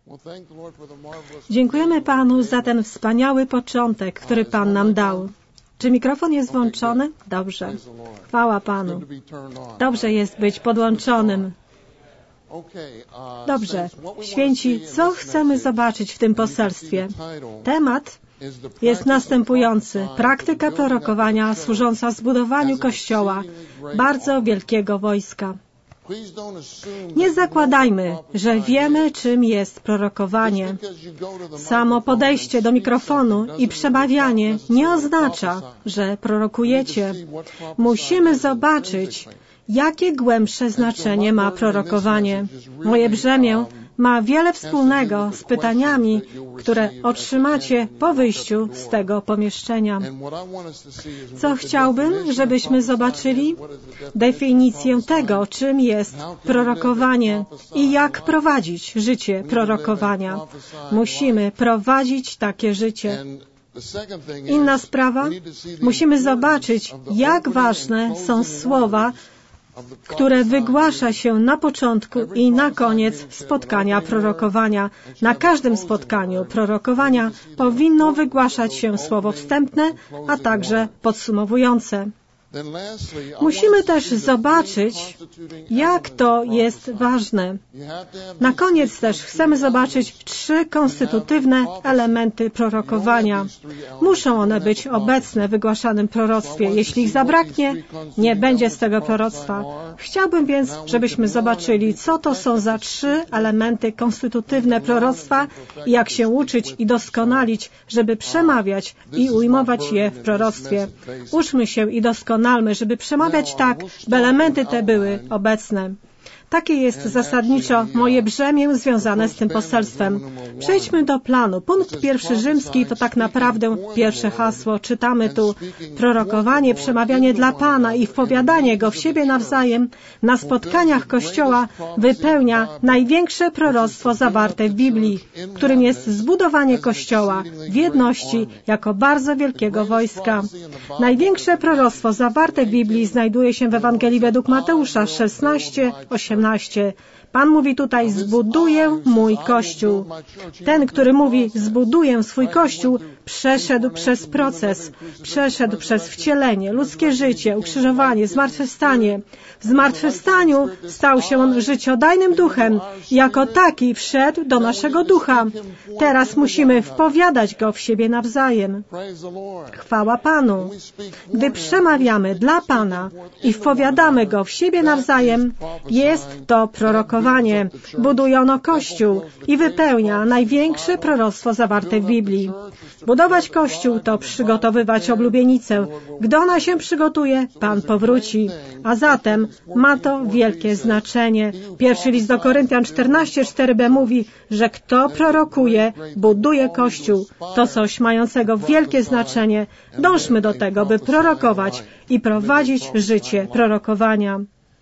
Dziękujemy Panu za ten wspaniały początek, który Pan nam dał. Czy mikrofon jest włączony? Dobrze. Chwała Panu. Dobrze jest być podłączonym. Dobrze. Święci, co chcemy zobaczyć w tym poselstwie? Temat jest następujący. Praktyka prorokowania służąca zbudowaniu Kościoła, bardzo wielkiego wojska. Nie zakładajmy, że wiemy, czym jest prorokowanie. Samo podejście do mikrofonu i przemawianie nie oznacza, że prorokujecie. Musimy zobaczyć, jakie głębsze znaczenie ma prorokowanie. Moje brzemię ma wiele wspólnego z pytaniami, które otrzymacie po wyjściu z tego pomieszczenia. Co chciałbym, żebyśmy zobaczyli? Definicję tego, czym jest prorokowanie i jak prowadzić życie prorokowania. Musimy prowadzić takie życie. Inna sprawa, musimy zobaczyć, jak ważne są słowa, które wygłasza się na początku i na koniec spotkania prorokowania. Na każdym spotkaniu prorokowania powinno wygłaszać się słowo wstępne, a także podsumowujące. Musimy też zobaczyć, jak to jest ważne. Na koniec też chcemy zobaczyć 3 konstytutywne elementy prorokowania. Muszą one być obecne w wygłaszanym proroctwie. Jeśli ich zabraknie, nie będzie z tego proroctwa. Chciałbym więc, żebyśmy zobaczyli, co to są za 3 elementy konstytutywne proroctwa i jak się uczyć i doskonalić, żeby przemawiać i ujmować je w proroctwie. Uczmy się i doskonalmy, żeby przemawiać tak, by elementy te były obecne. Takie jest zasadniczo moje brzemię związane z tym poselstwem. Przejdźmy do planu. Punkt 1 rzymski to tak naprawdę pierwsze hasło. Czytamy tu: prorokowanie, przemawianie dla Pana i wpowiadanie Go w siebie nawzajem na spotkaniach Kościoła wypełnia największe proroctwo zawarte w Biblii, którym jest zbudowanie Kościoła w jedności jako bardzo wielkiego wojska. Największe proroctwo zawarte w Biblii znajduje się w Ewangelii według Mateusza 16:18. Pan mówi tutaj: zbuduję mój Kościół. Ten, który mówi zbuduję swój Kościół, przeszedł przez proces, przeszedł przez wcielenie, ludzkie życie, ukrzyżowanie, zmartwychwstanie. W zmartwychwstaniu stał się on życiodajnym duchem i jako taki wszedł do naszego ducha. Teraz musimy wpowiadać go w siebie nawzajem. Chwała Panu. Gdy przemawiamy dla Pana i wpowiadamy go w siebie nawzajem, jest to prorokowanie. Buduje ono Kościół i wypełnia największe proroctwo zawarte w Biblii. Budować Kościół to przygotowywać oblubienicę. Gdy ona się przygotuje, Pan powróci. A zatem ma to wielkie znaczenie. Pierwszy list do Koryntian 14:4b mówi, że kto prorokuje, buduje Kościół. To coś mającego wielkie znaczenie. Dążmy do tego, by prorokować i prowadzić życie prorokowania.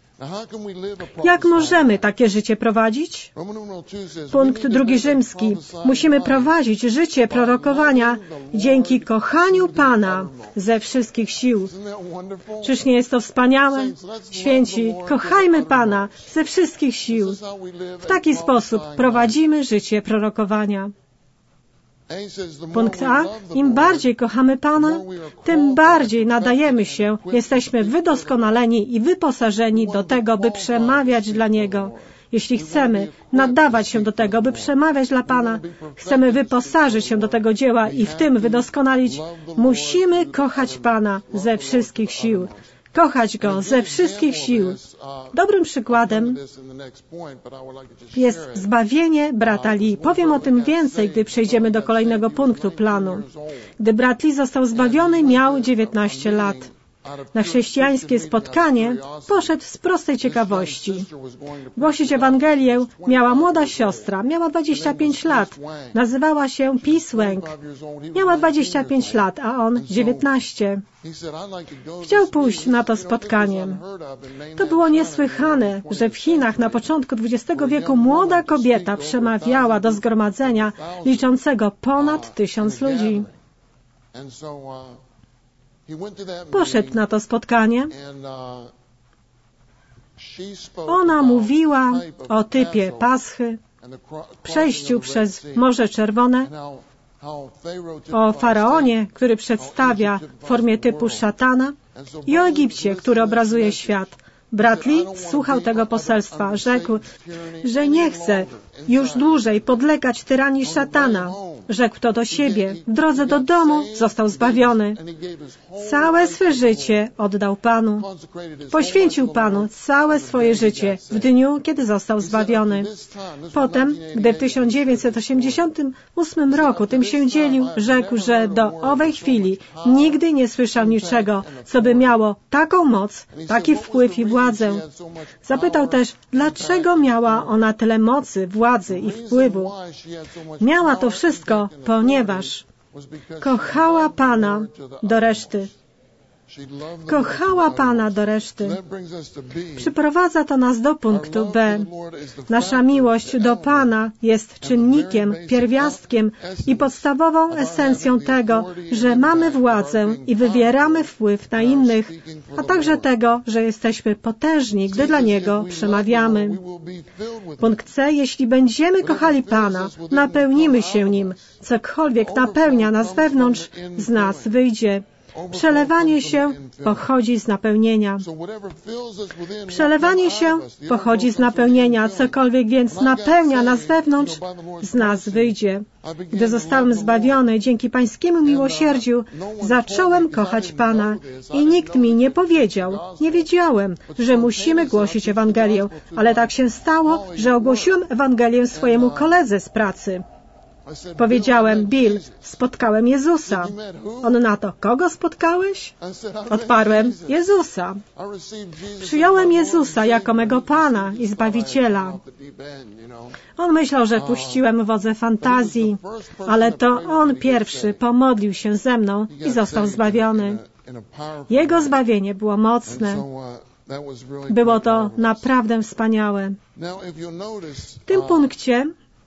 Jak możemy takie życie prowadzić? Punkt 2 rzymski. Musimy prowadzić życie prorokowania dzięki kochaniu Pana ze wszystkich sił. Czyż nie jest to wspaniałe? Święci, kochajmy Pana ze wszystkich sił. W taki sposób prowadzimy życie prorokowania. Punkt A. Im bardziej kochamy Pana, tym bardziej nadajemy się, jesteśmy wydoskonaleni i wyposażeni do tego, by przemawiać dla Niego. Jeśli chcemy nadawać się do tego, by przemawiać dla Pana, chcemy wyposażyć się do tego dzieła i w tym wydoskonalić, musimy kochać Pana ze wszystkich sił. Kochać Go ze wszystkich sił. Dobrym przykładem jest zbawienie brata Lee. Powiem o tym więcej, gdy przejdziemy do kolejnego punktu planu. Gdy brat Lee został zbawiony, miał 19 lat. Na chrześcijańskie spotkanie poszedł z prostej ciekawości. Głosić Ewangelię miała młoda siostra, miała 25 lat. Nazywała się Peace Wang. Miała 25 lat, a on 19. Chciał pójść na to spotkanie. To było niesłychane, że w Chinach na początku XX wieku młoda kobieta przemawiała do zgromadzenia liczącego ponad 1000 ludzi. Poszedł na to spotkanie. Ona mówiła o typie Paschy, przejściu przez Morze Czerwone, o Faraonie, który przedstawia w formie typu szatana, i o Egipcie, który obrazuje świat. Brat Lee słuchał tego poselstwa. Rzekł, że nie chce już dłużej podlegać tyranii szatana. Rzekł to do siebie. W drodze do domu został zbawiony. Całe swe życie oddał Panu. Poświęcił Panu całe swoje życie w dniu, kiedy został zbawiony. Potem, gdy w 1988 roku tym się dzielił, rzekł, że do owej chwili nigdy nie słyszał niczego, co by miało taką moc, taki wpływ i władzę. Zapytał też, dlaczego miała ona tyle mocy, władzy i wpływu. Miała to wszystko, ponieważ kochała Pana do reszty. Kochała Pana do reszty. Przyprowadza to nas do punktu B. Nasza miłość do Pana jest czynnikiem, pierwiastkiem i podstawową esencją tego, że mamy władzę i wywieramy wpływ na innych, a także tego, że jesteśmy potężni, gdy dla Niego przemawiamy. Punkt C. Jeśli będziemy kochali Pana, napełnimy się Nim. Cokolwiek napełnia nas wewnątrz, z nas wyjdzie. Przelewanie się pochodzi z napełnienia. Przelewanie się pochodzi z napełnienia. Cokolwiek więc napełnia nas wewnątrz, z nas wyjdzie. Gdy zostałem zbawiony dzięki Pańskiemu miłosierdziu, zacząłem kochać Pana i nikt mi nie powiedział, nie wiedziałem, że musimy głosić Ewangelię, ale tak się stało, że ogłosiłem Ewangelię swojemu koledze z pracy. Powiedziałem, Bill, spotkałem Jezusa. On na to, kogo spotkałeś? Odparłem, Jezusa. Przyjąłem Jezusa jako mego Pana i Zbawiciela. On myślał, że puściłem wodze fantazji, ale to On pierwszy pomodlił się ze mną i został zbawiony. Jego zbawienie było mocne. Było to naprawdę wspaniałe. W tym punkcie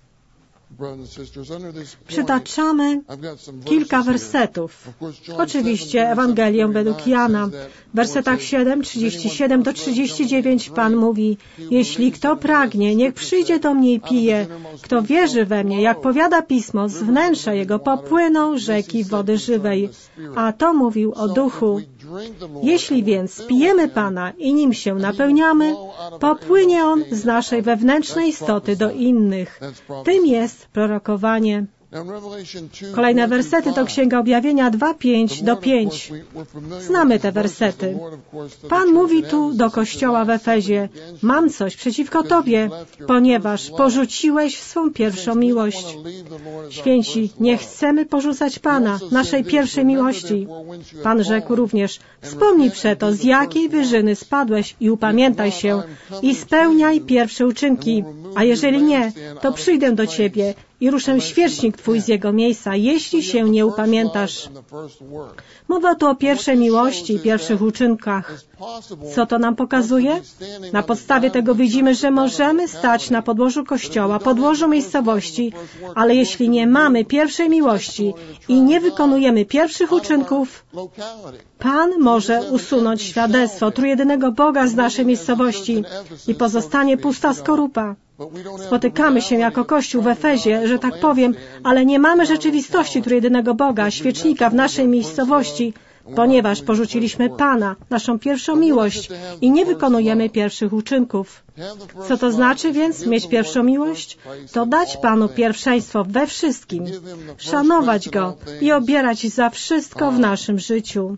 przytaczamy kilka wersetów. Oczywiście Ewangelię według Jana. W wersetach 7, 37 do 39 Pan mówi, jeśli kto pragnie, niech przyjdzie do mnie i pije. Kto wierzy we mnie, jak powiada Pismo, z wnętrza jego popłyną rzeki wody żywej. A to mówił o duchu. Jeśli więc pijemy Pana i nim się napełniamy, popłynie On z naszej wewnętrznej istoty do innych. Tym jest prorokowanie. Kolejne wersety to Księga Objawienia 2:5-5. Znamy te wersety. Pan mówi tu do kościoła w Efezie, mam coś przeciwko Tobie, ponieważ porzuciłeś swą pierwszą miłość. Święci, nie chcemy porzucać Pana, naszej pierwszej miłości. Pan rzekł również, wspomnij przeto, z jakiej wyżyny spadłeś i upamiętaj się i spełniaj pierwsze uczynki, a jeżeli nie, to przyjdę do Ciebie i ruszę świecznik Twój z jego miejsca, jeśli się nie upamiętasz. Mowa tu o pierwszej miłości i pierwszych uczynkach. Co to nam pokazuje? Na podstawie tego widzimy, że możemy stać na podłożu kościoła, podłożu miejscowości, ale jeśli nie mamy pierwszej miłości i nie wykonujemy pierwszych uczynków, Pan może usunąć świadectwo trójjedynego Boga z naszej miejscowości i pozostanie pusta skorupa. Spotykamy się jako Kościół w Efezie, że tak powiem, ale nie mamy rzeczywistości trójjedynego Boga, świecznika w naszej miejscowości, ponieważ porzuciliśmy Pana, naszą pierwszą miłość i nie wykonujemy pierwszych uczynków. Co to znaczy więc mieć pierwszą miłość? To dać Panu pierwszeństwo we wszystkim, szanować Go i obierać za wszystko w naszym życiu.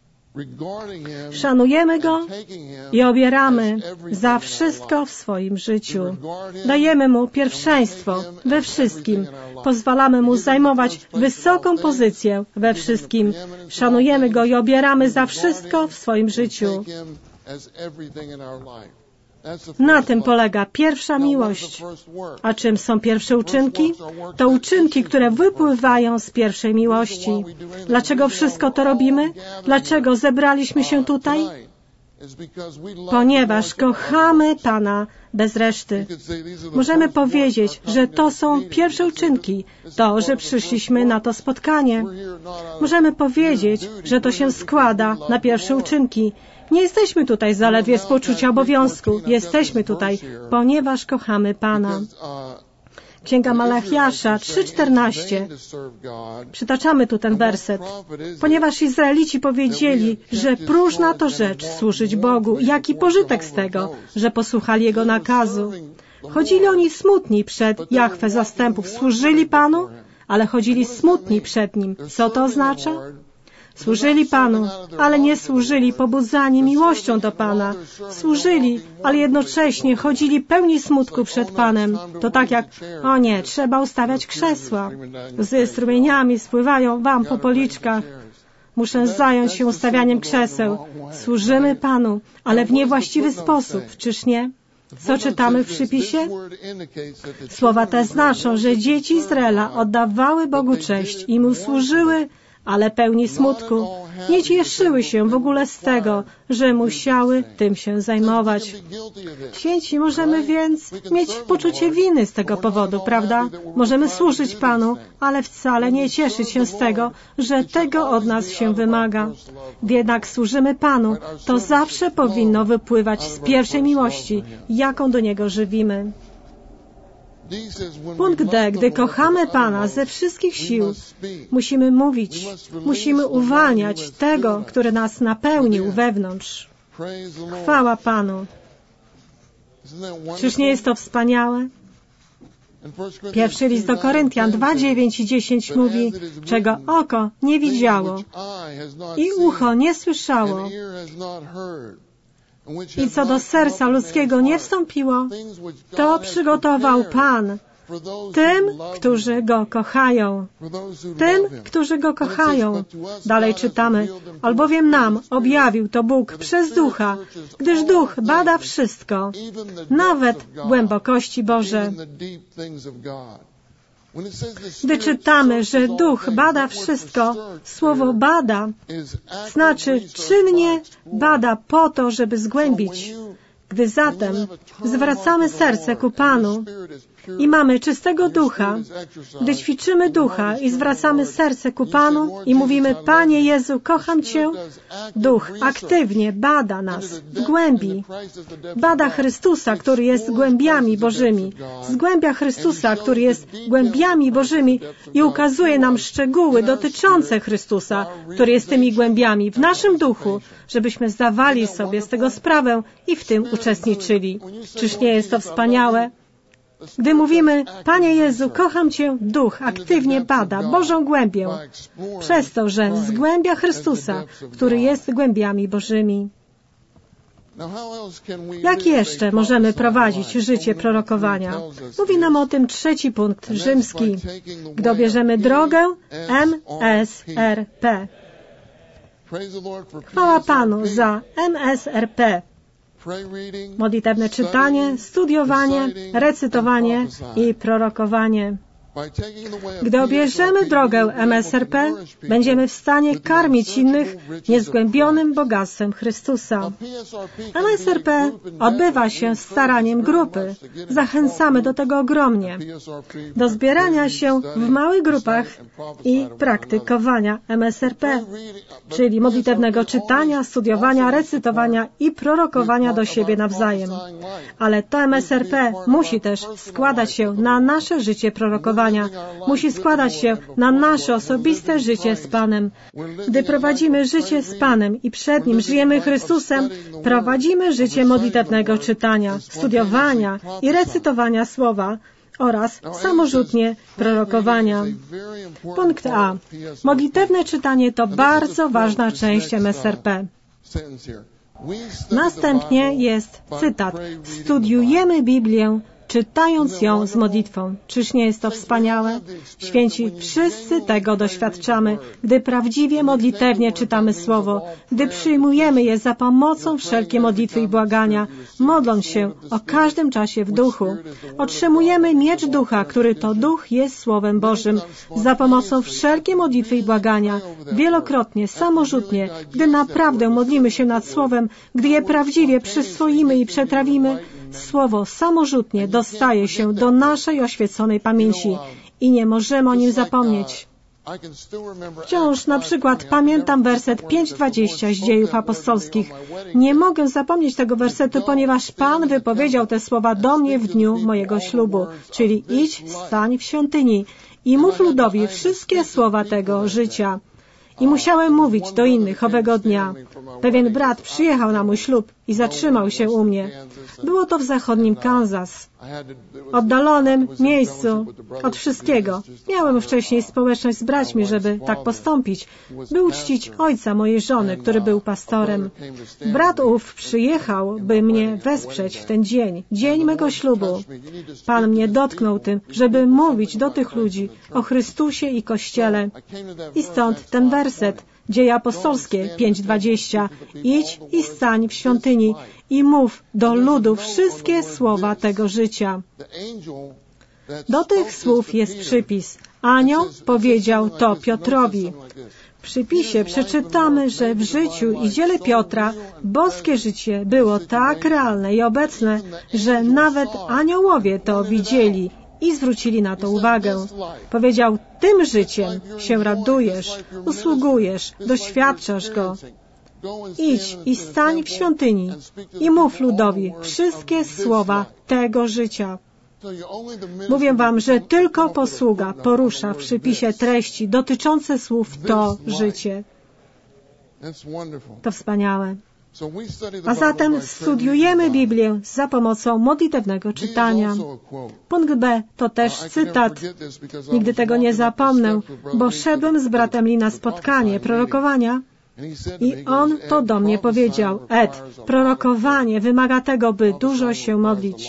Szanujemy Go i obieramy za wszystko w swoim życiu. Dajemy Mu pierwszeństwo we wszystkim. Pozwalamy Mu zajmować wysoką pozycję we wszystkim. Szanujemy Go i obieramy za wszystko w swoim życiu. Na tym polega pierwsza miłość. A czym są pierwsze uczynki? To uczynki, które wypływają z pierwszej miłości. Dlaczego wszystko to robimy? Dlaczego zebraliśmy się tutaj? Ponieważ kochamy Pana bez reszty. Możemy powiedzieć, że to są pierwsze uczynki, to, że przyszliśmy na to spotkanie. Możemy powiedzieć, że to się składa na pierwsze uczynki. Nie jesteśmy tutaj zaledwie z poczucia obowiązku. Jesteśmy tutaj, ponieważ kochamy Pana. Księga Malachiasza 3:14. Przytaczamy tu ten werset. Ponieważ Izraelici powiedzieli, że próżna to rzecz służyć Bogu, jaki pożytek z tego, że posłuchali Jego nakazu. Chodzili oni smutni przed Jahwe zastępów. Służyli Panu, ale chodzili smutni przed Nim. Co to oznacza? Służyli Panu, ale nie służyli pobudzani miłością do Pana. Służyli, ale jednocześnie chodzili pełni smutku przed Panem. To tak jak, o nie, trzeba ustawiać krzesła. Łzy strumieniami spływają wam po policzkach. Muszę zająć się ustawianiem krzeseł. Służymy Panu, ale w niewłaściwy sposób, czyż nie? Co czytamy w przypisie? Słowa te znaczą, że dzieci Izraela oddawały Bogu cześć i Mu służyły, ale pełni smutku. Nie cieszyły się w ogóle z tego, że musiały tym się zajmować. Święci, możemy więc mieć poczucie winy z tego powodu, prawda? Możemy służyć Panu, ale wcale nie cieszyć się z tego, że tego od nas się wymaga. Gdy jednak służymy Panu, to zawsze powinno wypływać z pierwszej miłości, jaką do Niego żywimy. Punkt D. Gdy kochamy Pana ze wszystkich sił, musimy mówić, musimy uwalniać tego, który nas napełnił wewnątrz. Chwała Panu. Czyż nie jest to wspaniałe? Pierwszy list do Koryntian 2:9 i 10 mówi, czego oko nie widziało i ucho nie słyszało i co do serca ludzkiego nie wstąpiło, to przygotował Pan tym, którzy Go kochają. Tym, którzy Go kochają. Dalej czytamy, albowiem nam objawił to Bóg przez Ducha, gdyż Duch bada wszystko, nawet głębokości Boże. Gdy czytamy, że Duch bada wszystko, słowo bada znaczy czynnie bada po to, żeby zgłębić. Gdy zatem zwracamy serce ku Panu i mamy czystego ducha, gdy ćwiczymy ducha i zwracamy serce ku Panu i mówimy, Panie Jezu, kocham Cię, Duch aktywnie bada nas w głębi. Bada Chrystusa, który jest głębiami Bożymi. Zgłębia Chrystusa, który jest głębiami Bożymi i ukazuje nam szczegóły dotyczące Chrystusa, który jest tymi głębiami w naszym duchu, żebyśmy zdawali sobie z tego sprawę i w tym uczestniczyli. Czyż nie jest to wspaniałe? Gdy mówimy, Panie Jezu, kocham Cię, Duch aktywnie bada Bożą głębię, przez to, że zgłębia Chrystusa, który jest głębiami Bożymi. Jak jeszcze możemy prowadzić życie prorokowania? Mówi nam o tym trzeci punkt rzymski. Gdy bierzemy drogę MSRP. Chwała Panu za MSRP. Modlitewne czytanie, studiowanie, recytowanie i prorokowanie. Gdy obierzemy drogę MSRP, będziemy w stanie karmić innych niezgłębionym bogactwem Chrystusa. MSRP odbywa się staraniem grupy. Zachęcamy do tego ogromnie. Do zbierania się w małych grupach i praktykowania MSRP, czyli modlitewnego czytania, studiowania, recytowania i prorokowania do siebie nawzajem. Ale to MSRP musi też składać się na nasze życie prorokowania. Musi składać się na nasze osobiste życie z Panem. Gdy prowadzimy życie z Panem i przed Nim żyjemy Chrystusem, prowadzimy życie modlitewnego czytania, studiowania i recytowania Słowa oraz samorzutnie prorokowania. Punkt A. Modlitewne czytanie to bardzo ważna część MSRP. Następnie jest cytat. Studiujemy Biblię, czytając ją z modlitwą. Czyż nie jest to wspaniałe? Święci, wszyscy tego doświadczamy, gdy prawdziwie modlitewnie czytamy Słowo, gdy przyjmujemy je za pomocą wszelkie modlitwy i błagania, modląc się o każdym czasie w duchu. Otrzymujemy miecz ducha, który to duch jest Słowem Bożym, za pomocą wszelkie modlitwy i błagania, wielokrotnie, samorzutnie, gdy naprawdę modlimy się nad Słowem, gdy je prawdziwie przyswoimy i przetrawimy, Słowo samorzutnie dostaje się do naszej oświeconej pamięci i nie możemy o nim zapomnieć. Wciąż na przykład pamiętam werset 5:20 z Dziejów Apostolskich. Nie mogę zapomnieć tego wersetu, ponieważ Pan wypowiedział te słowa do mnie w dniu mojego ślubu, czyli idź, stań w świątyni i mów ludowi wszystkie słowa tego życia. I musiałem mówić do innych owego dnia. Pewien brat przyjechał na mój ślub i zatrzymał się u mnie. Było to w zachodnim Kansas, oddalonym miejscu od wszystkiego. Miałem wcześniej społeczność z braćmi, żeby tak postąpić, by uczcić ojca mojej żony, który był pastorem. Brat ów przyjechał, by mnie wesprzeć w ten dzień, dzień mego ślubu. Pan mnie dotknął tym, żeby mówić do tych ludzi o Chrystusie i Kościele. I stąd ten werset, Dzieje Apostolskie 5:20. Idź i stań w świątyni i mów do ludu wszystkie słowa tego życia. Do tych słów jest przypis. Anioł powiedział to Piotrowi. W przypisie przeczytamy, że w życiu i dziele Piotra boskie życie było tak realne i obecne, że nawet aniołowie to widzieli i zwrócili na to uwagę. Powiedział, tym życiem się radujesz, usługujesz, doświadczasz go. Idź i stań w świątyni i mów ludowi wszystkie słowa tego życia. Mówię wam, że tylko posługa porusza w przypisie treści dotyczące słów to życie. To wspaniałe. A zatem studiujemy Biblię za pomocą modlitewnego czytania. Punkt B to też cytat. Nigdy tego nie zapomnę, bo szedłem z bratem Lee na spotkanie prorokowania i on to do mnie powiedział. Ed, prorokowanie wymaga tego, by dużo się modlić.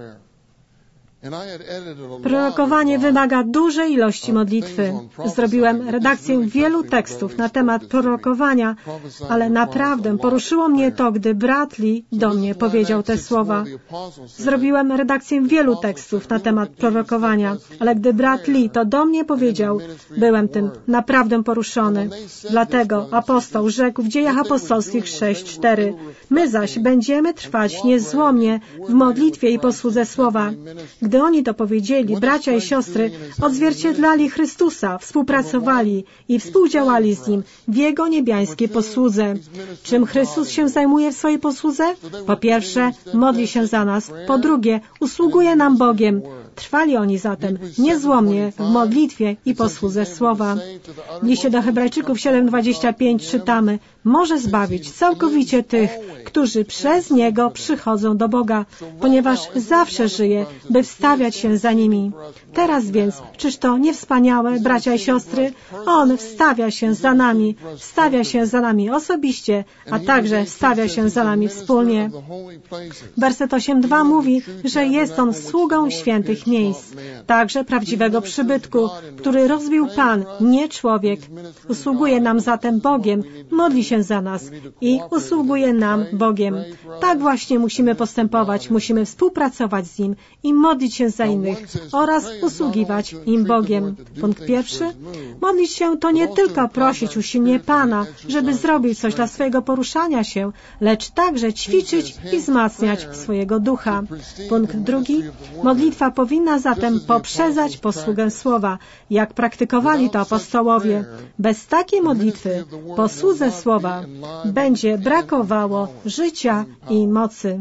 Prorokowanie wymaga dużej ilości modlitwy. Zrobiłem redakcję wielu tekstów na temat prorokowania, ale naprawdę poruszyło mnie to, gdy brat Lee do mnie powiedział te słowa. Zrobiłem redakcję wielu tekstów na temat prorokowania, ale gdy brat Lee to do mnie powiedział, byłem tym naprawdę poruszony. Dlatego apostoł rzekł w Dziejach Apostolskich 6:4. My zaś będziemy trwać niezłomnie w modlitwie i posłudze słowa. Gdy oni to powiedzieli, bracia i siostry odzwierciedlali Chrystusa, współpracowali i współdziałali z Nim w Jego niebiańskiej posłudze. Czym Chrystus się zajmuje w swojej posłudze? Po pierwsze, modli się za nas. Po drugie, usługuje nam Bogiem. Trwali oni zatem niezłomnie w modlitwie i posłudze słowa. W liście do Hebrajczyków 7:25 czytamy: może zbawić całkowicie tych, którzy przez Niego przychodzą do Boga, ponieważ zawsze żyje, by wstawiać się za nimi. Teraz więc, czyż to nie wspaniałe, bracia i siostry? On wstawia się za nami osobiście, a także wstawia się za nami wspólnie. Werset 8:2 mówi, że jest On sługą świętych miejsc, także prawdziwego przybytku, który rozbił Pan, nie człowiek. Usługuje nam zatem Bogiem, modli się za nas i usługuje nam Bogiem. Tak właśnie musimy postępować, musimy współpracować z Nim i modlić się za innych oraz usługiwać im Bogiem. Punkt pierwszy. Modlić się to nie tylko prosić usilnie Pana, żeby zrobił coś dla swojego poruszania się, lecz także ćwiczyć i wzmacniać swojego ducha. Punkt drugi. Modlitwa powinna zatem poprzedzać posługę słowa, jak praktykowali to apostołowie. Bez takiej modlitwy, posłudze słowa, będzie brakowało życia i mocy.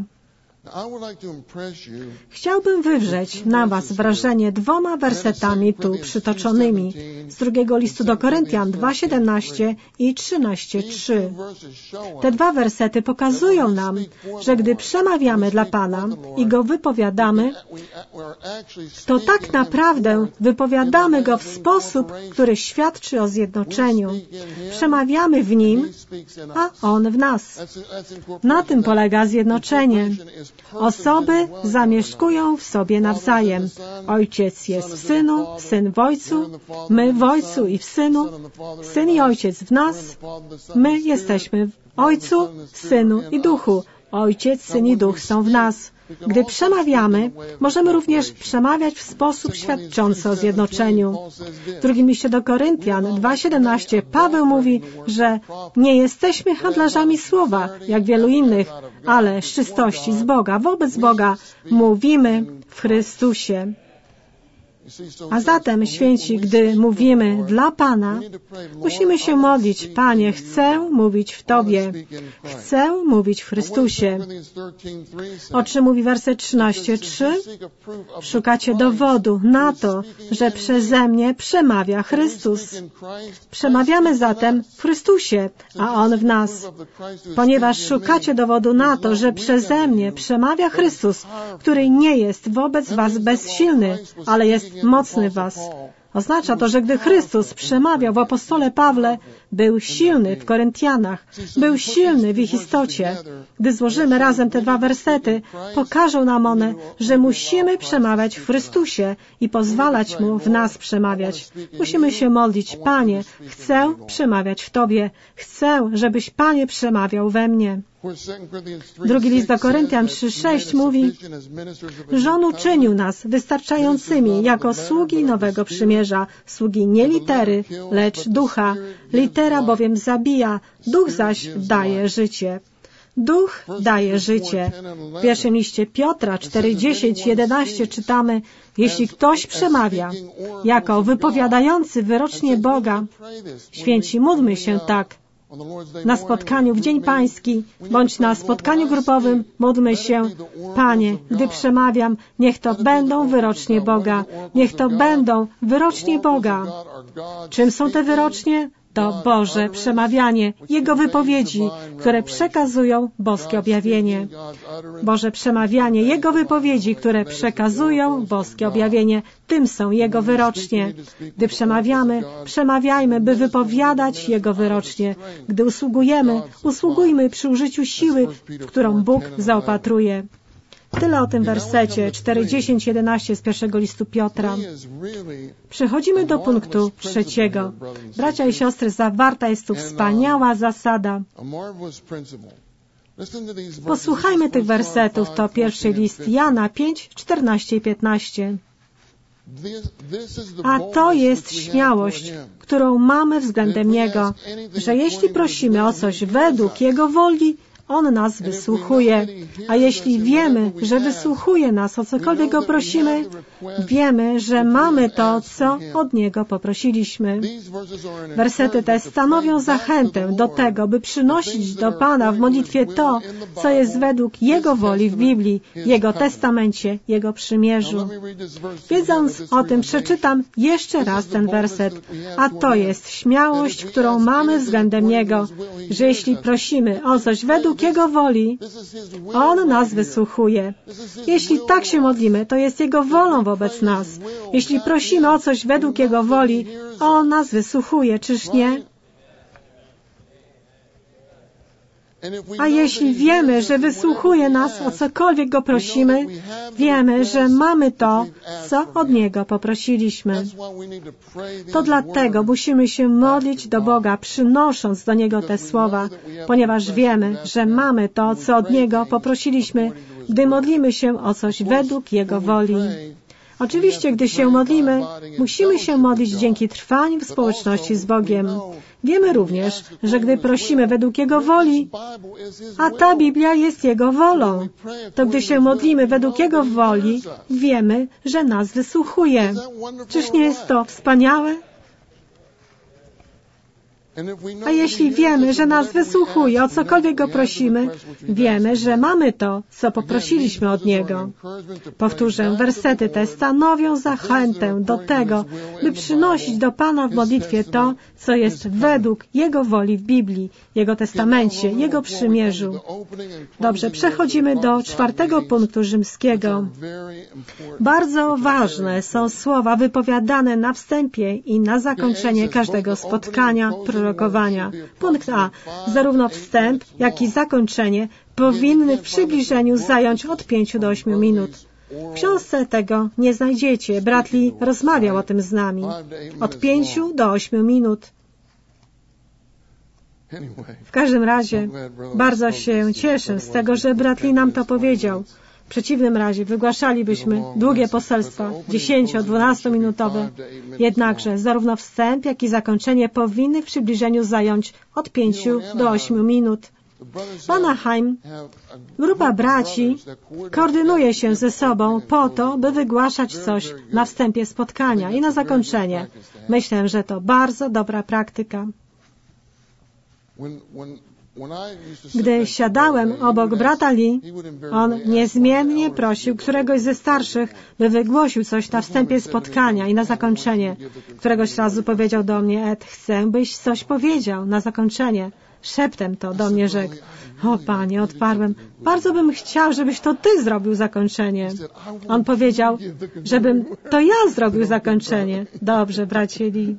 Chciałbym wywrzeć na Was wrażenie dwoma wersetami tu przytoczonymi z drugiego listu do Koryntian 2:17 i 13:3. Te dwa wersety pokazują nam, że gdy przemawiamy dla Pana i Go wypowiadamy, to tak naprawdę wypowiadamy Go w sposób, który świadczy o zjednoczeniu. Przemawiamy w Nim, a On w nas. Na tym polega zjednoczenie. Osoby zamieszkują w sobie nawzajem. Ojciec jest w Synu, Syn w Ojcu, my w Ojcu i w Synu, Syn i Ojciec w nas, my jesteśmy w Ojcu, Synu i Duchu. Ojciec, Syn i Duch są w nas. Gdy przemawiamy, możemy również przemawiać w sposób świadczący o zjednoczeniu. W drugim liście do Koryntian 2:17 Paweł mówi, że nie jesteśmy handlarzami słowa, jak wielu innych, ale z czystości z Boga, wobec Boga mówimy w Chrystusie. A zatem, święci, gdy mówimy dla Pana, musimy się modlić: Panie, chcę mówić w Tobie, chcę mówić w Chrystusie. O czym mówi werset 13:3? Szukacie dowodu na to, że przeze mnie przemawia Chrystus. Przemawiamy zatem w Chrystusie, a On w nas. Ponieważ szukacie dowodu na to, że przeze mnie przemawia Chrystus, który nie jest wobec was bezsilny, ale jest mocny w was. Oznacza to, że gdy Chrystus przemawiał w apostole Pawle, był silny w Koryntianach, był silny w ich istocie. Gdy złożymy razem te dwa wersety, pokażą nam one, że musimy przemawiać w Chrystusie i pozwalać Mu w nas przemawiać. Musimy się modlić: Panie, chcę przemawiać w Tobie, chcę, żebyś, Panie, przemawiał we mnie. Drugi list do Koryntian 3:6 mówi, że On uczynił nas wystarczającymi jako sługi nowego przymierza, sługi nie litery, lecz ducha. Litera bowiem zabija, duch zaś daje życie. Duch daje życie. W pierwszym liście Piotra 4:10-11 czytamy: jeśli ktoś przemawia jako wypowiadający wyrocznie Boga, święci, módlmy się tak. Na spotkaniu w Dzień Pański, bądź na spotkaniu grupowym, módlmy się: Panie, gdy przemawiam, niech to będą wyrocznie Boga. Niech to będą wyrocznie Boga. Czym są te wyrocznie? To Boże przemawianie, Jego wypowiedzi, które przekazują boskie objawienie. Boże przemawianie, Jego wypowiedzi, które przekazują boskie objawienie. Tym są Jego wyrocznie. Gdy przemawiamy, przemawiajmy, by wypowiadać Jego wyrocznie. Gdy usługujemy, usługujmy przy użyciu siły, w którą Bóg zaopatruje. Tyle o tym wersecie 4:10-11 z pierwszego listu Piotra. Przechodzimy do punktu 3. Bracia i siostry, zawarta jest tu wspaniała zasada. Posłuchajmy tych wersetów. To pierwszy list Jana 5:14 i 15. A to jest śmiałość, którą mamy względem Niego, że jeśli prosimy o coś według Jego woli, On nas wysłuchuje. A jeśli wiemy, że wysłuchuje nas, o cokolwiek Go prosimy, wiemy, że mamy to, co od Niego poprosiliśmy. Wersety te stanowią zachętę do tego, by przynosić do Pana w modlitwie to, co jest według Jego woli w Biblii, Jego testamencie, Jego przymierzu. Wiedząc o tym, przeczytam jeszcze raz ten werset. A to jest śmiałość, którą mamy względem Niego, że jeśli prosimy o coś według Jego woli, On nas wysłuchuje. Jeśli tak się modlimy, to jest Jego wolą wobec nas. Jeśli prosimy o coś według Jego woli, On nas wysłuchuje, czyż nie? A jeśli wiemy, że wysłuchuje nas, o cokolwiek Go prosimy, wiemy, że mamy to, co od Niego poprosiliśmy. To dlatego musimy się modlić do Boga, przynosząc do Niego te słowa, ponieważ wiemy, że mamy to, co od Niego poprosiliśmy, gdy modlimy się o coś według Jego woli. Oczywiście, gdy się modlimy, musimy się modlić dzięki trwaniu w społeczności z Bogiem. Wiemy również, że gdy prosimy według Jego woli, a ta Biblia jest Jego wolą, to gdy się modlimy według Jego woli, wiemy, że nas wysłuchuje. Czyż nie jest to wspaniałe? A jeśli wiemy, że nas wysłuchuje, o cokolwiek Go prosimy, wiemy, że mamy to, co poprosiliśmy od Niego. Powtórzę, wersety te stanowią zachętę do tego, by przynosić do Pana w modlitwie to, co jest według Jego woli w Biblii, Jego testamencie, Jego przymierzu. Dobrze, przechodzimy do 4. punktu rzymskiego. Bardzo ważne są słowa wypowiadane na wstępie i na zakończenie każdego spotkania, prorokowania. Punkt A. Zarówno wstęp, jak i zakończenie powinny w przybliżeniu zająć od 5 do 8 minut. W książce tego nie znajdziecie. Brat Lee rozmawiał o tym z nami. Od 5 do 8 minut. W każdym razie bardzo się cieszę z tego, że brat Lee nam to powiedział. W przeciwnym razie wygłaszalibyśmy długie poselstwa, 10-12 minutowe. Jednakże zarówno wstęp, jak i zakończenie powinny w przybliżeniu zająć od 5 do 8 minut. W Anaheim grupa braci koordynuje się ze sobą po to, by wygłaszać coś na wstępie spotkania i na zakończenie. Myślę, że to bardzo dobra praktyka. Gdy siadałem obok brata Lee, on niezmiennie prosił któregoś ze starszych, by wygłosił coś na wstępie spotkania i na zakończenie. Któregoś razu powiedział do mnie: Ed, chcę, byś coś powiedział na zakończenie. Szeptem to do mnie rzekł: o Panie, odparłem, bardzo bym chciał, żebyś to Ty zrobił zakończenie. On powiedział, żebym to ja zrobił zakończenie. Dobrze, bracie Lee.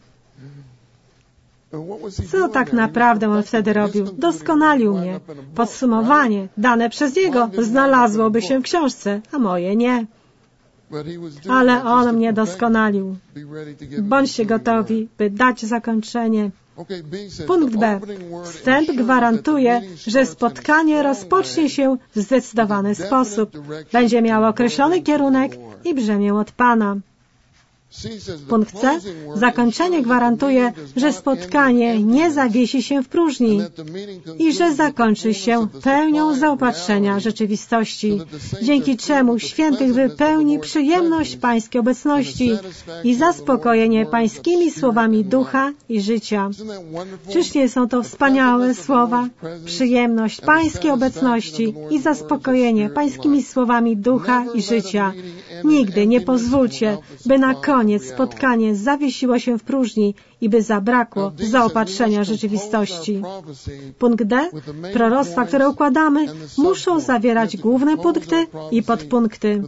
Co tak naprawdę on wtedy robił? Doskonalił mnie. Podsumowanie dane przez niego znalazłoby się w książce, a moje nie. Ale on mnie doskonalił. Bądźcie gotowi, by dać zakończenie. Punkt B. Wstęp gwarantuje, że spotkanie rozpocznie się w zdecydowany sposób. Będzie miało określony kierunek i brzemię od Pana. Punkt C. Zakończenie gwarantuje, że spotkanie nie zawiesi się w próżni i że zakończy się pełnią zaopatrzenia rzeczywistości, dzięki czemu świętych wypełni przyjemność Pańskiej obecności i zaspokojenie Pańskimi słowami ducha i życia. Czyż nie są to wspaniałe słowa? Przyjemność Pańskiej obecności i zaspokojenie Pańskimi słowami ducha i życia. Nigdy nie pozwólcie, by na koniec spotkanie zawiesiło się w próżni i by zabrakło zaopatrzenia rzeczywistości. Punkt D. Proroctwa, które układamy, muszą zawierać główne punkty i podpunkty.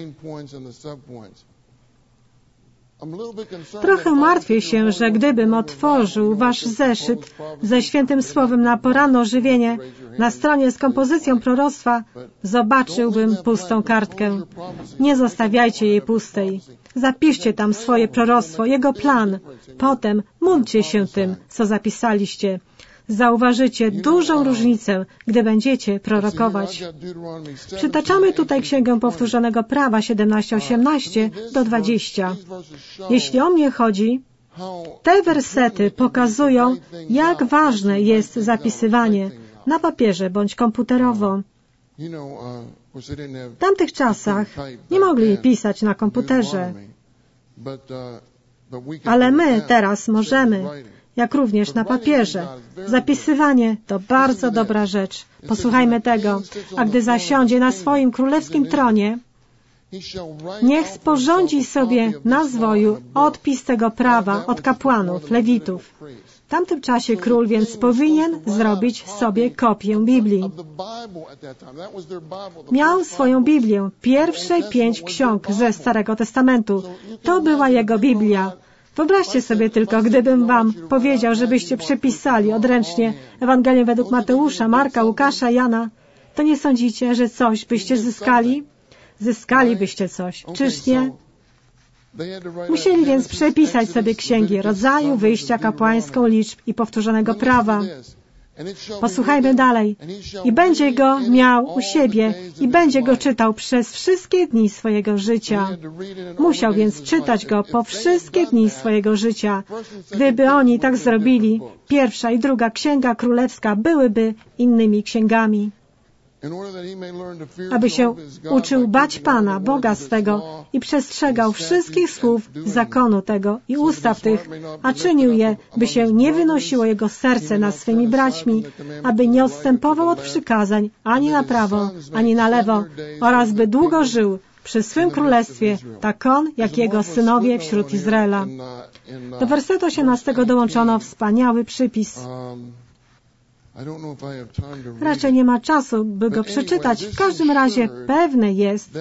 Trochę martwię się, że gdybym otworzył wasz zeszyt ze świętym słowem na poranne ożywienie, na stronie z kompozycją proroctwa zobaczyłbym pustą kartkę. Nie zostawiajcie jej pustej. Zapiszcie tam swoje proroctwo, jego plan. Potem módlcie się tym, co zapisaliście. Zauważycie dużą różnicę, gdy będziecie prorokować. Przytaczamy tutaj Księgę Powtórzonego Prawa 17:18 do 20. Jeśli o mnie chodzi, te wersety pokazują, jak ważne jest zapisywanie na papierze bądź komputerowo. W tamtych czasach nie mogli pisać na komputerze, ale my teraz możemy, jak również na papierze. Zapisywanie to bardzo dobra rzecz. Posłuchajmy tego. A gdy zasiądzie na swoim królewskim tronie, niech sporządzi sobie na zwoju odpis tego prawa od kapłanów, lewitów. W tamtym czasie król więc powinien zrobić sobie kopię Biblii. Miał swoją Biblię, pierwsze 5 ksiąg ze Starego Testamentu. To była jego Biblia. Wyobraźcie sobie tylko, gdybym wam powiedział, żebyście przepisali odręcznie Ewangelię według Mateusza, Marka, Łukasza, Jana, to nie sądzicie, że coś byście zyskali? Zyskalibyście coś, czyż nie? Musieli więc przepisać sobie księgi rodzaju, wyjścia, kapłańską, liczb i powtórzonego prawa. Posłuchajmy dalej. I będzie go miał u siebie i będzie go czytał przez wszystkie dni swojego życia. Musiał więc czytać go po wszystkie dni swojego życia. Gdyby oni tak zrobili, 1. i 2. Księga Królewska byłyby innymi księgami. Aby się uczył bać Pana, Boga swego i przestrzegał wszystkich słów zakonu tego i ustaw tych, a czynił je, by się nie wynosiło jego serce nad swymi braćmi, aby nie odstępował od przykazań ani na prawo, ani na lewo oraz by długo żył przy swym królestwie, tak on, jak jego synowie wśród Izraela. Do wersetu 18 dołączono wspaniały przypis. Raczej nie ma czasu, by go przeczytać. W każdym razie pewne jest,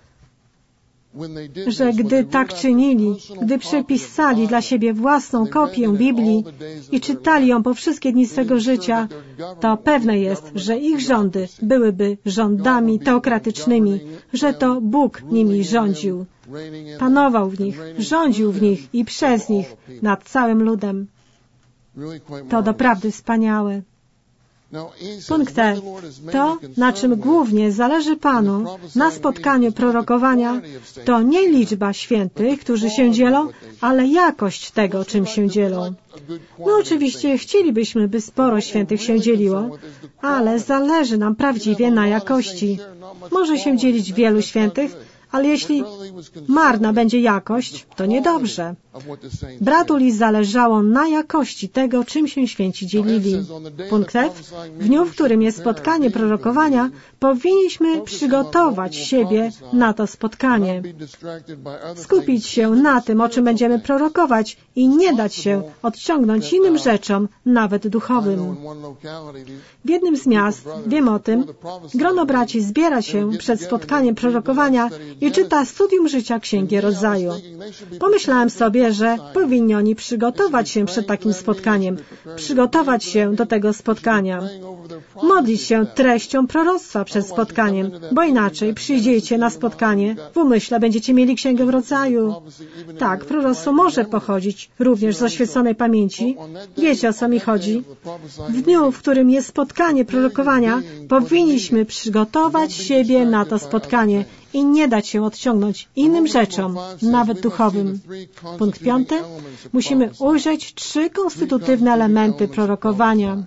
że gdy tak czynili, gdy przepisali dla siebie własną kopię Biblii i czytali ją po wszystkie dni swego życia, to pewne jest, że ich rządy byłyby rządami teokratycznymi, że to Bóg nimi rządził. Panował w nich, rządził w nich i przez nich nad całym ludem. To doprawdy wspaniałe. Punkt E. To, na czym głównie zależy Panu na spotkaniu prorokowania, to nie liczba świętych, którzy się dzielą, ale jakość tego, czym się dzielą. No oczywiście chcielibyśmy, by sporo świętych się dzieliło, ale zależy nam prawdziwie na jakości. Może się dzielić wielu świętych, ale jeśli marna będzie jakość, to niedobrze. Bratu zależało na jakości tego, czym się święci dzielili. Punkt F. W dniu, w którym jest spotkanie prorokowania, powinniśmy przygotować siebie na to spotkanie. Skupić się na tym, o czym będziemy prorokować i nie dać się odciągnąć innym rzeczom, nawet duchowym. W jednym z miast, wiem o tym, grono braci zbiera się przed spotkaniem prorokowania i czyta studium życia Księgi Rodzaju. Pomyślałem sobie, że powinni oni przygotować się przed takim spotkaniem, przygotować się do tego spotkania, modlić się treścią proroctwa przed spotkaniem, bo inaczej przyjdziecie na spotkanie, w umyśle będziecie mieli Księgę Rodzaju. Tak, proroctwo może pochodzić również z oświeconej pamięci. Wiecie, o co mi chodzi? W dniu, w którym jest spotkanie prorokowania, powinniśmy przygotować siebie na to spotkanie i nie dać się odciągnąć innym rzeczom, nawet duchowym. Punkt 5. Musimy ujrzeć 3 konstytutywne elementy prorokowania.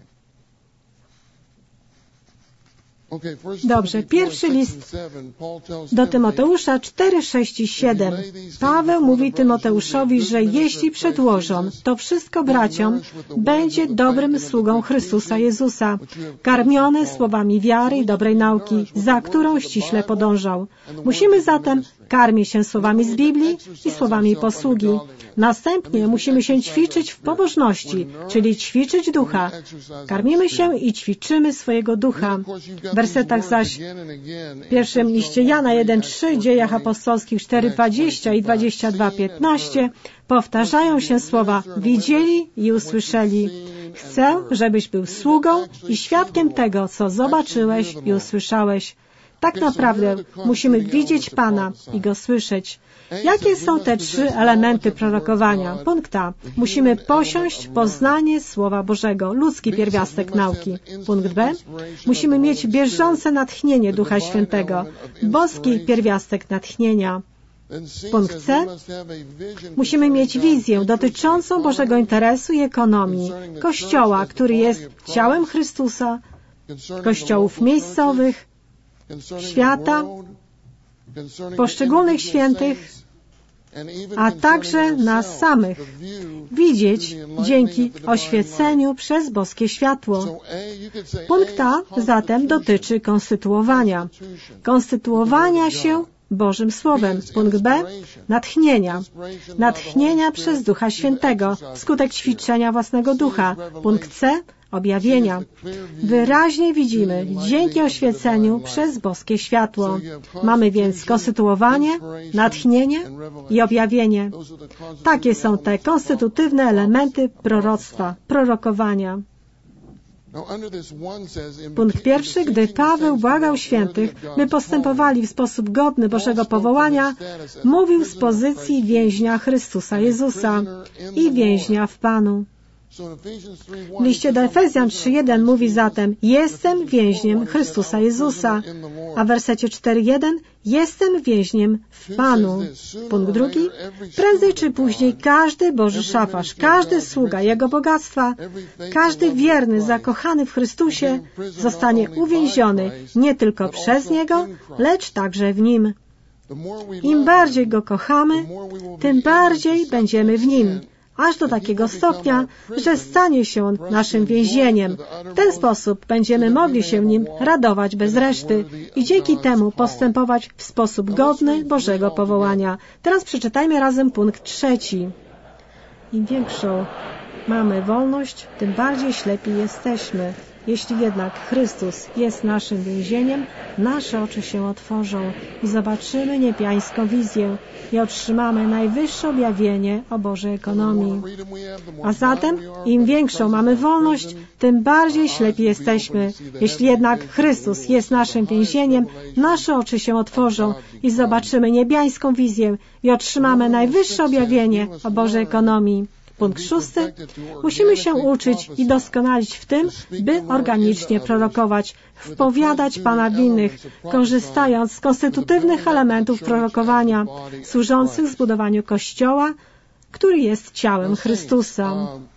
Dobrze, pierwszy list do Tymoteusza 4, 6 i 7. Paweł mówi Tymoteuszowi, że jeśli przedłożą to wszystko braciom, będzie dobrym sługą Chrystusa Jezusa, karmiony słowami wiary i dobrej nauki, za którą ściśle podążał. Musimy zatem karmić się słowami z Biblii i słowami posługi. Następnie musimy się ćwiczyć w pobożności, czyli ćwiczyć ducha. Karmimy się i ćwiczymy swojego ducha. W wersetach zaś w pierwszym liście Jana 1:3, Dziejach Apostolskich 4:20 i 22:15 powtarzają się słowa widzieli i usłyszeli. Chcę, żebyś był sługą i świadkiem tego, co zobaczyłeś i usłyszałeś. Tak naprawdę musimy widzieć Pana i Go słyszeć. Jakie są te 3 elementy prorokowania? Punkt A. Musimy posiąść poznanie Słowa Bożego, ludzki pierwiastek nauki. Punkt B. Musimy mieć bieżące natchnienie Ducha Świętego, boski pierwiastek natchnienia. Punkt C. Musimy mieć wizję dotyczącą Bożego interesu i ekonomii, Kościoła, który jest ciałem Chrystusa, kościołów miejscowych, świata, poszczególnych świętych, a także nas samych, widzieć dzięki oświeceniu przez boskie światło. Punkt A zatem dotyczy konstytuowania. Konstytuowania się Bożym Słowem. Punkt B. Natchnienia. Natchnienia przez Ducha Świętego, wskutek ćwiczenia własnego ducha. Punkt C. Objawienia. Wyraźnie widzimy dzięki oświeceniu przez boskie światło. Mamy więc konstytuowanie, natchnienie i objawienie. Takie są te konstytutywne elementy proroctwa, prorokowania. Punkt pierwszy. Gdy Paweł błagał świętych, by postępowali w sposób godny Bożego powołania, mówił z pozycji więźnia Chrystusa Jezusa i więźnia w Panu. W liście do Efezjan 3:1 mówi zatem jestem więźniem Chrystusa Jezusa, a w wersecie 4:1 jestem więźniem w Panu. Punkt drugi. Prędzej czy później każdy Boży szafarz, każdy sługa Jego bogactwa, każdy wierny, zakochany w Chrystusie zostanie uwięziony nie tylko przez Niego, lecz także w Nim. Im bardziej Go kochamy, tym bardziej będziemy w Nim. Aż do takiego stopnia, że stanie się on naszym więzieniem. W ten sposób będziemy mogli się nim radować bez reszty i dzięki temu postępować w sposób godny Bożego powołania. Teraz przeczytajmy razem punkt 3. Im większą mamy wolność, tym bardziej ślepi jesteśmy. Jeśli jednak Chrystus jest naszym więzieniem, nasze oczy się otworzą i zobaczymy niebiańską wizję i otrzymamy najwyższe objawienie o Bożej ekonomii. A zatem, im większą mamy wolność, tym bardziej ślepi jesteśmy. Jeśli jednak Chrystus jest naszym więzieniem, nasze oczy się otworzą i zobaczymy niebiańską wizję i otrzymamy najwyższe objawienie o Bożej ekonomii. Punkt 6. Musimy się uczyć i doskonalić w tym, by organicznie prorokować, wpowiadać Pana w innych, korzystając z konstytutywnych elementów prorokowania, służących zbudowaniu Kościoła, który jest ciałem Chrystusa.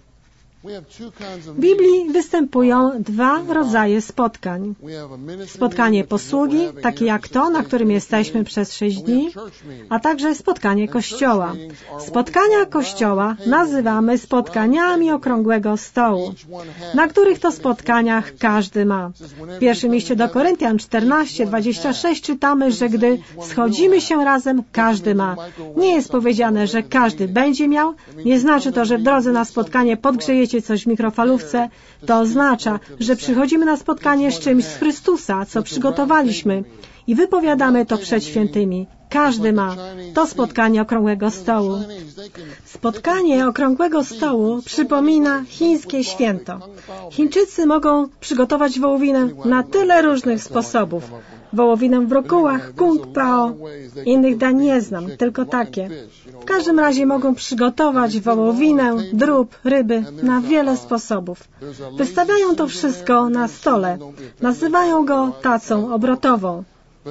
W Biblii występują dwa rodzaje spotkań. Spotkanie posługi, takie jak to, na którym jesteśmy przez 6 dni, a także spotkanie Kościoła. Spotkania Kościoła nazywamy spotkaniami Okrągłego Stołu, na których to spotkaniach każdy ma. W pierwszym liście do Koryntian 14:26 czytamy, że gdy schodzimy się razem, każdy ma. Nie jest powiedziane, że każdy będzie miał. Nie znaczy to, że w drodze na spotkanie podgrzejecie coś w mikrofalówce. To oznacza, że przychodzimy na spotkanie z czymś z Chrystusa, co przygotowaliśmy i wypowiadamy to przed świętymi. Każdy ma. To spotkanie Okrągłego Stołu. Spotkanie Okrągłego Stołu przypomina chińskie święto. Chińczycy mogą przygotować wołowinę na tyle różnych sposobów. Wołowinę w brokułach, kung pao. Innych dań nie znam, tylko takie. W każdym razie mogą przygotować wołowinę, drób, ryby na wiele sposobów. Wystawiają to wszystko na stole. Nazywają go tacą obrotową.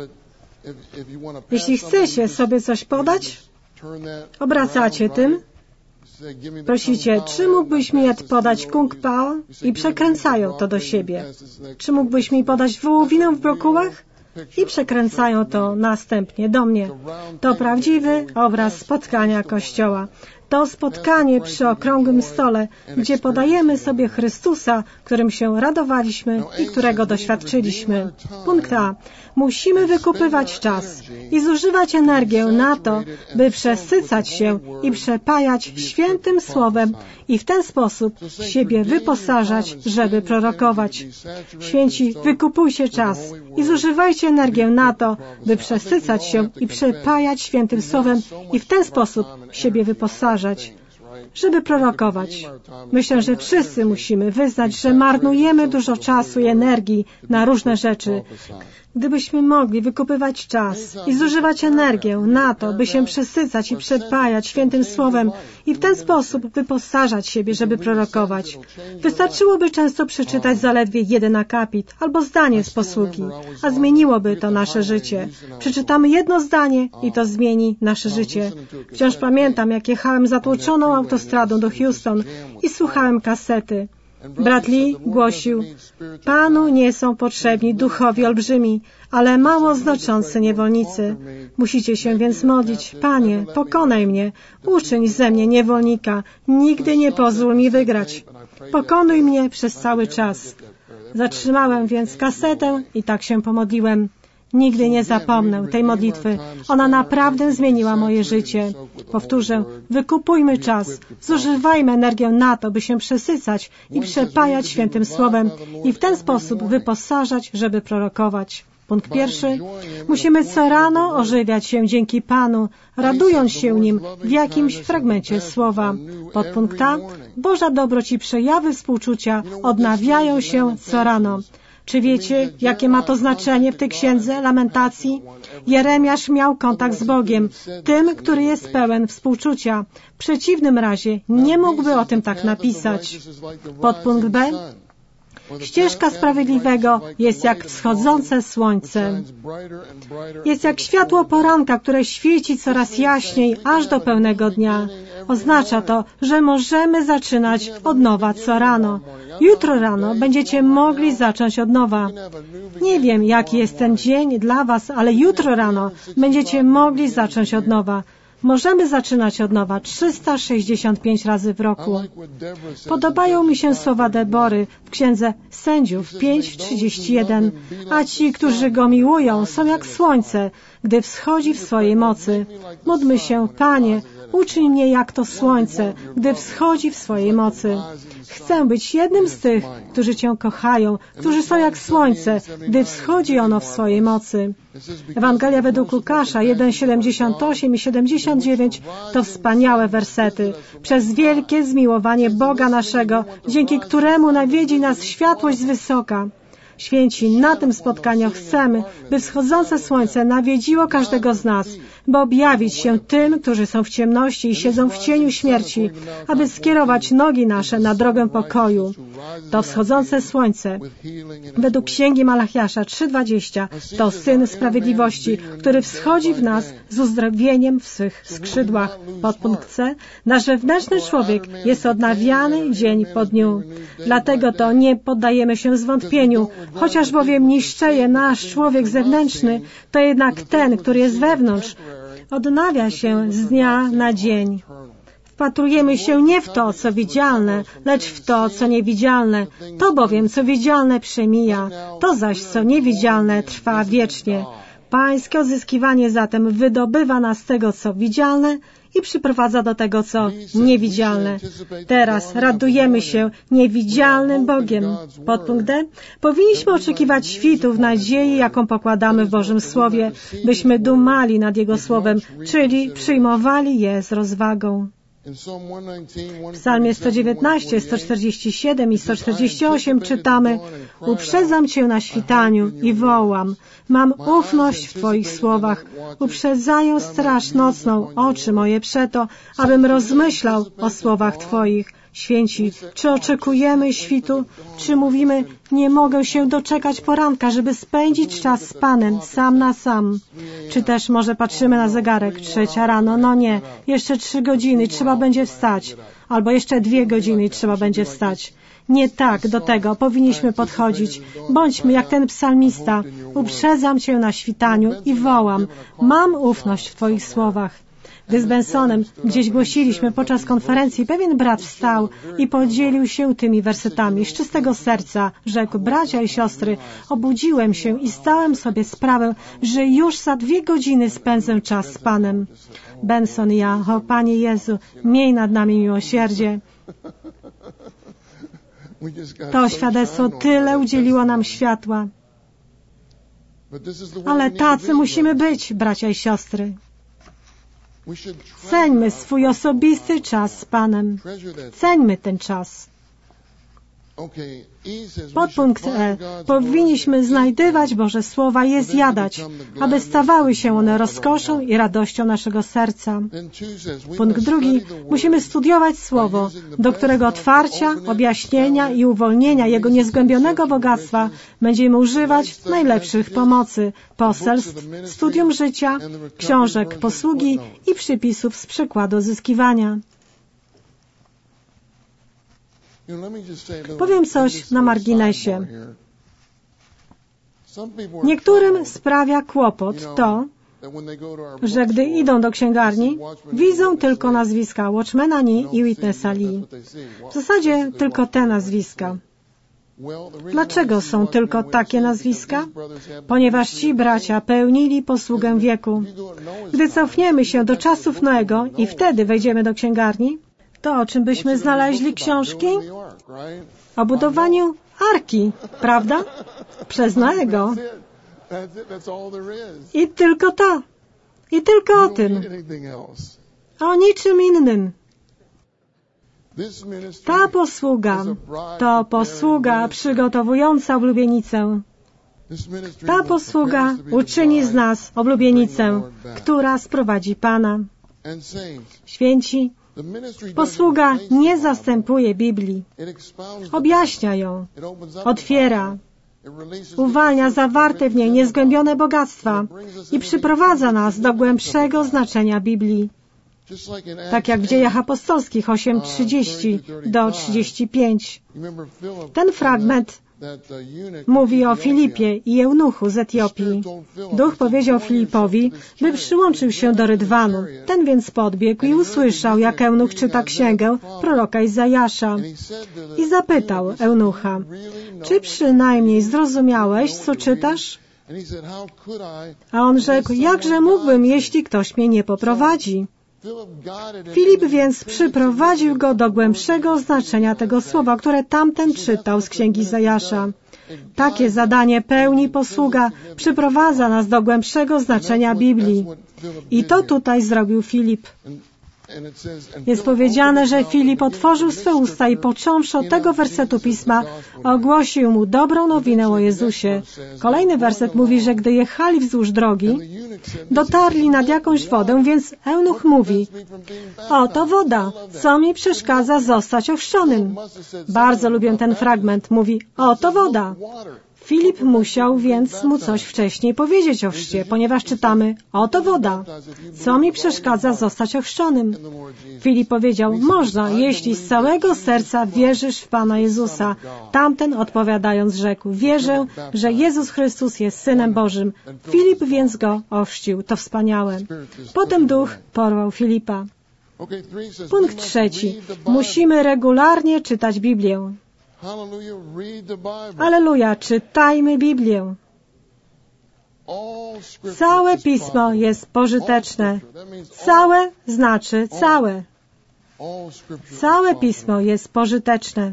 Jeśli chcecie sobie coś podać, obracacie tym, prosicie, czy mógłbyś mi podać kung pao? I przekręcają to do siebie. Czy mógłbyś mi podać wołowinę w brokułach? I przekręcają to następnie do mnie. To prawdziwy obraz spotkania Kościoła. To spotkanie przy okrągłym stole, gdzie podajemy sobie Chrystusa, którym się radowaliśmy i którego doświadczyliśmy. Punkt A. Musimy wykupywać czas i zużywać energię na to, by przesycać się i przepajać świętym Słowem i w ten sposób siebie wyposażać, żeby prorokować. Święci, wykupujcie czas i zużywajcie energię na to, by przesycać się i przepajać świętym Słowem i w ten sposób siebie wyposażać, żeby prorokować. Myślę, że wszyscy musimy wyznać, że marnujemy dużo czasu i energii na różne rzeczy. Gdybyśmy mogli wykupywać czas i zużywać energię na to, by się przesycać i przepajać świętym Słowem i w ten sposób wyposażać siebie, żeby prorokować. Wystarczyłoby często przeczytać zaledwie jeden akapit albo zdanie z posługi, a zmieniłoby to nasze życie. Przeczytamy jedno zdanie i to zmieni nasze życie. Wciąż pamiętam, jak jechałem zatłoczoną autostradą do Houston i słuchałem kasety. Brat Lee głosił: Panu nie są potrzebni duchowi olbrzymi, ale mało znaczący niewolnicy. Musicie się więc modlić: Panie, pokonaj mnie, uczyń ze mnie niewolnika, nigdy nie pozwól mi wygrać. Pokonuj mnie przez cały czas. Zatrzymałem więc kasetę i tak się pomodliłem. Nigdy nie zapomnę tej modlitwy. Ona naprawdę zmieniła moje życie. Powtórzę, wykupujmy czas, zużywajmy energię na to, by się przesycać i przepajać świętym Słowem i w ten sposób wyposażać, żeby prorokować. Punkt pierwszy. Musimy co rano ożywiać się dzięki Panu, radując się Nim w jakimś fragmencie Słowa. Podpunkt A. Boża dobroć i przejawy współczucia odnawiają się co rano. Czy wiecie, jakie ma to znaczenie w tej księdze Lamentacji? Jeremiasz miał kontakt z Bogiem, tym, który jest pełen współczucia. W przeciwnym razie nie mógłby o tym tak napisać. Podpunkt B. Ścieżka sprawiedliwego jest jak wschodzące słońce. Jest jak światło poranka, które świeci coraz jaśniej, aż do pełnego dnia. Oznacza to, że możemy zaczynać od nowa co rano. Jutro rano będziecie mogli zacząć od nowa. Nie wiem, jaki jest ten dzień dla Was, ale jutro rano będziecie mogli zacząć od nowa. Możemy zaczynać od nowa 365 razy w roku. Podobają mi się słowa Debory w Księdze Sędziów 5:31. A ci, którzy Go miłują, są jak słońce, gdy wschodzi w swojej mocy. Módlmy się: Panie, uczyń mnie jak to słońce, gdy wschodzi w swojej mocy. Chcę być jednym z tych, którzy Cię kochają, którzy są jak słońce, gdy wschodzi ono w swojej mocy. Ewangelia według Łukasza 1:78 i 79 to wspaniałe wersety. Przez wielkie zmiłowanie Boga naszego, dzięki któremu nawiedzi nas światłość z wysoka. Święci, na tym spotkaniu chcemy, by wschodzące słońce nawiedziło każdego z nas. by objawić się tym, którzy są w ciemności i siedzą w cieniu śmierci, aby skierować nogi nasze na drogę pokoju. To wschodzące słońce, według Księgi Malachiasza 3:20, to Syn Sprawiedliwości, który wschodzi w nas z uzdrowieniem w swych skrzydłach. Podpunkt C. Nasz wewnętrzny człowiek jest odnawiany dzień po dniu. Dlatego to nie poddajemy się zwątpieniu. Chociaż bowiem niszczeje nasz człowiek zewnętrzny, to jednak ten, który jest wewnątrz, odnawia się z dnia na dzień. Wpatrujemy się nie w to, co widzialne, lecz w to, co niewidzialne. To bowiem, co widzialne, przemija, to zaś, co niewidzialne, trwa wiecznie. Pańskie odzyskiwanie zatem wydobywa nas z tego, co widzialne i przyprowadza do tego, co niewidzialne. Teraz radujemy się niewidzialnym Bogiem. Podpunkt D. Powinniśmy oczekiwać świtu w nadziei, jaką pokładamy w Bożym Słowie, byśmy dumali nad Jego Słowem, czyli przyjmowali je z rozwagą. W Psalmie 119, 147 i 148 czytamy: Uprzedzam Cię na świtaniu i wołam. Mam ufność w Twoich słowach. Uprzedzają straż nocną oczy moje przeto, abym rozmyślał o słowach Twoich. Święci, czy oczekujemy świtu? Czy mówimy, nie mogę się doczekać poranka, żeby spędzić czas z Panem, sam na sam? Czy też może patrzymy na zegarek, 3:00 rano, no nie, jeszcze 3 godziny, trzeba będzie wstać. Albo jeszcze 2 godziny i trzeba będzie wstać. Nie tak do tego powinniśmy podchodzić. Bądźmy jak ten psalmista. Uprzedzam Cię na świtaniu i wołam. Mam ufność w Twoich słowach. Gdy z Bensonem gdzieś głosiliśmy podczas konferencji, pewien brat wstał i podzielił się tymi wersetami. Z czystego serca rzekł: bracia i siostry, obudziłem się i zdałem sobie sprawę, że już za 2 godziny spędzę czas z Panem. Benson i ja: o Panie Jezu, miej nad nami miłosierdzie. To świadectwo tyle udzieliło nam światła. Ale tacy musimy być, bracia i siostry. Ceńmy swój osobisty czas z Panem. Ceńmy ten czas. Podpunkt E. Powinniśmy znajdywać Boże Słowa i je zjadać, aby stawały się one rozkoszą i radością naszego serca. Punkt drugi. Musimy studiować Słowo, do którego otwarcia, objaśnienia i uwolnienia Jego niezgłębionego bogactwa będziemy używać najlepszych pomocy, poselstw, studium życia, książek posługi i przypisów z przykładu odzyskiwania. Powiem coś na marginesie. Niektórym sprawia kłopot to, że gdy idą do księgarni, widzą tylko nazwiska Watchmana Nee i Witnessa Lee. W zasadzie tylko te nazwiska. Dlaczego są tylko takie nazwiska? Ponieważ ci bracia pełnili posługę wieku. Gdy cofniemy się do czasów Noego i wtedy wejdziemy do księgarni, to o czym byśmy znaleźli książki? O budowaniu arki, prawda? Przez Noego. I tylko to. I tylko o tym. O niczym innym. Ta posługa to posługa przygotowująca oblubienicę. Ta posługa uczyni z nas oblubienicę, która sprowadzi Pana. Święci, posługa nie zastępuje Biblii. Objaśnia ją, otwiera, uwalnia zawarte w niej niezgłębione bogactwa i przyprowadza nas do głębszego znaczenia Biblii. Tak jak w Dziejach Apostolskich 8:30 do 35. Ten fragment mówi o Filipie i eunuchu z Etiopii. Duch powiedział Filipowi, by przyłączył się do rydwanu. Ten więc podbiegł i usłyszał, jak eunuch czyta księgę proroka Izajasza. I zapytał eunucha, czy przynajmniej zrozumiałeś, co czytasz? A on rzekł, jakże mógłbym, jeśli ktoś mnie nie poprowadzi? Filip więc przyprowadził go do głębszego znaczenia tego słowa, które tamten czytał z księgi Izajasza. Takie zadanie pełni posługa, przyprowadza nas do głębszego znaczenia Biblii. I to tutaj zrobił Filip. Jest powiedziane, że Filip otworzył swe usta i począwszy od tego wersetu Pisma, ogłosił mu dobrą nowinę o Jezusie. Kolejny werset mówi, że gdy jechali wzdłuż drogi, dotarli nad jakąś wodę, więc eunuch mówi: oto woda, co mi przeszkadza zostać ochrzczonym? Bardzo lubię ten fragment. Mówi: oto woda. Filip musiał więc mu coś wcześniej powiedzieć o chrzcie, ponieważ czytamy: oto woda, co mi przeszkadza zostać ochrzczonym? Filip powiedział: można, jeśli z całego serca wierzysz w Pana Jezusa. Tamten odpowiadając rzekł: wierzę, że Jezus Chrystus jest Synem Bożym. Filip więc go ochrzcił. To wspaniałe. Potem Duch porwał Filipa. Punkt 3. Musimy regularnie czytać Biblię. Alleluja, czytajmy Biblię. Całe Pismo jest pożyteczne. Całe znaczy całe. Całe Pismo jest pożyteczne.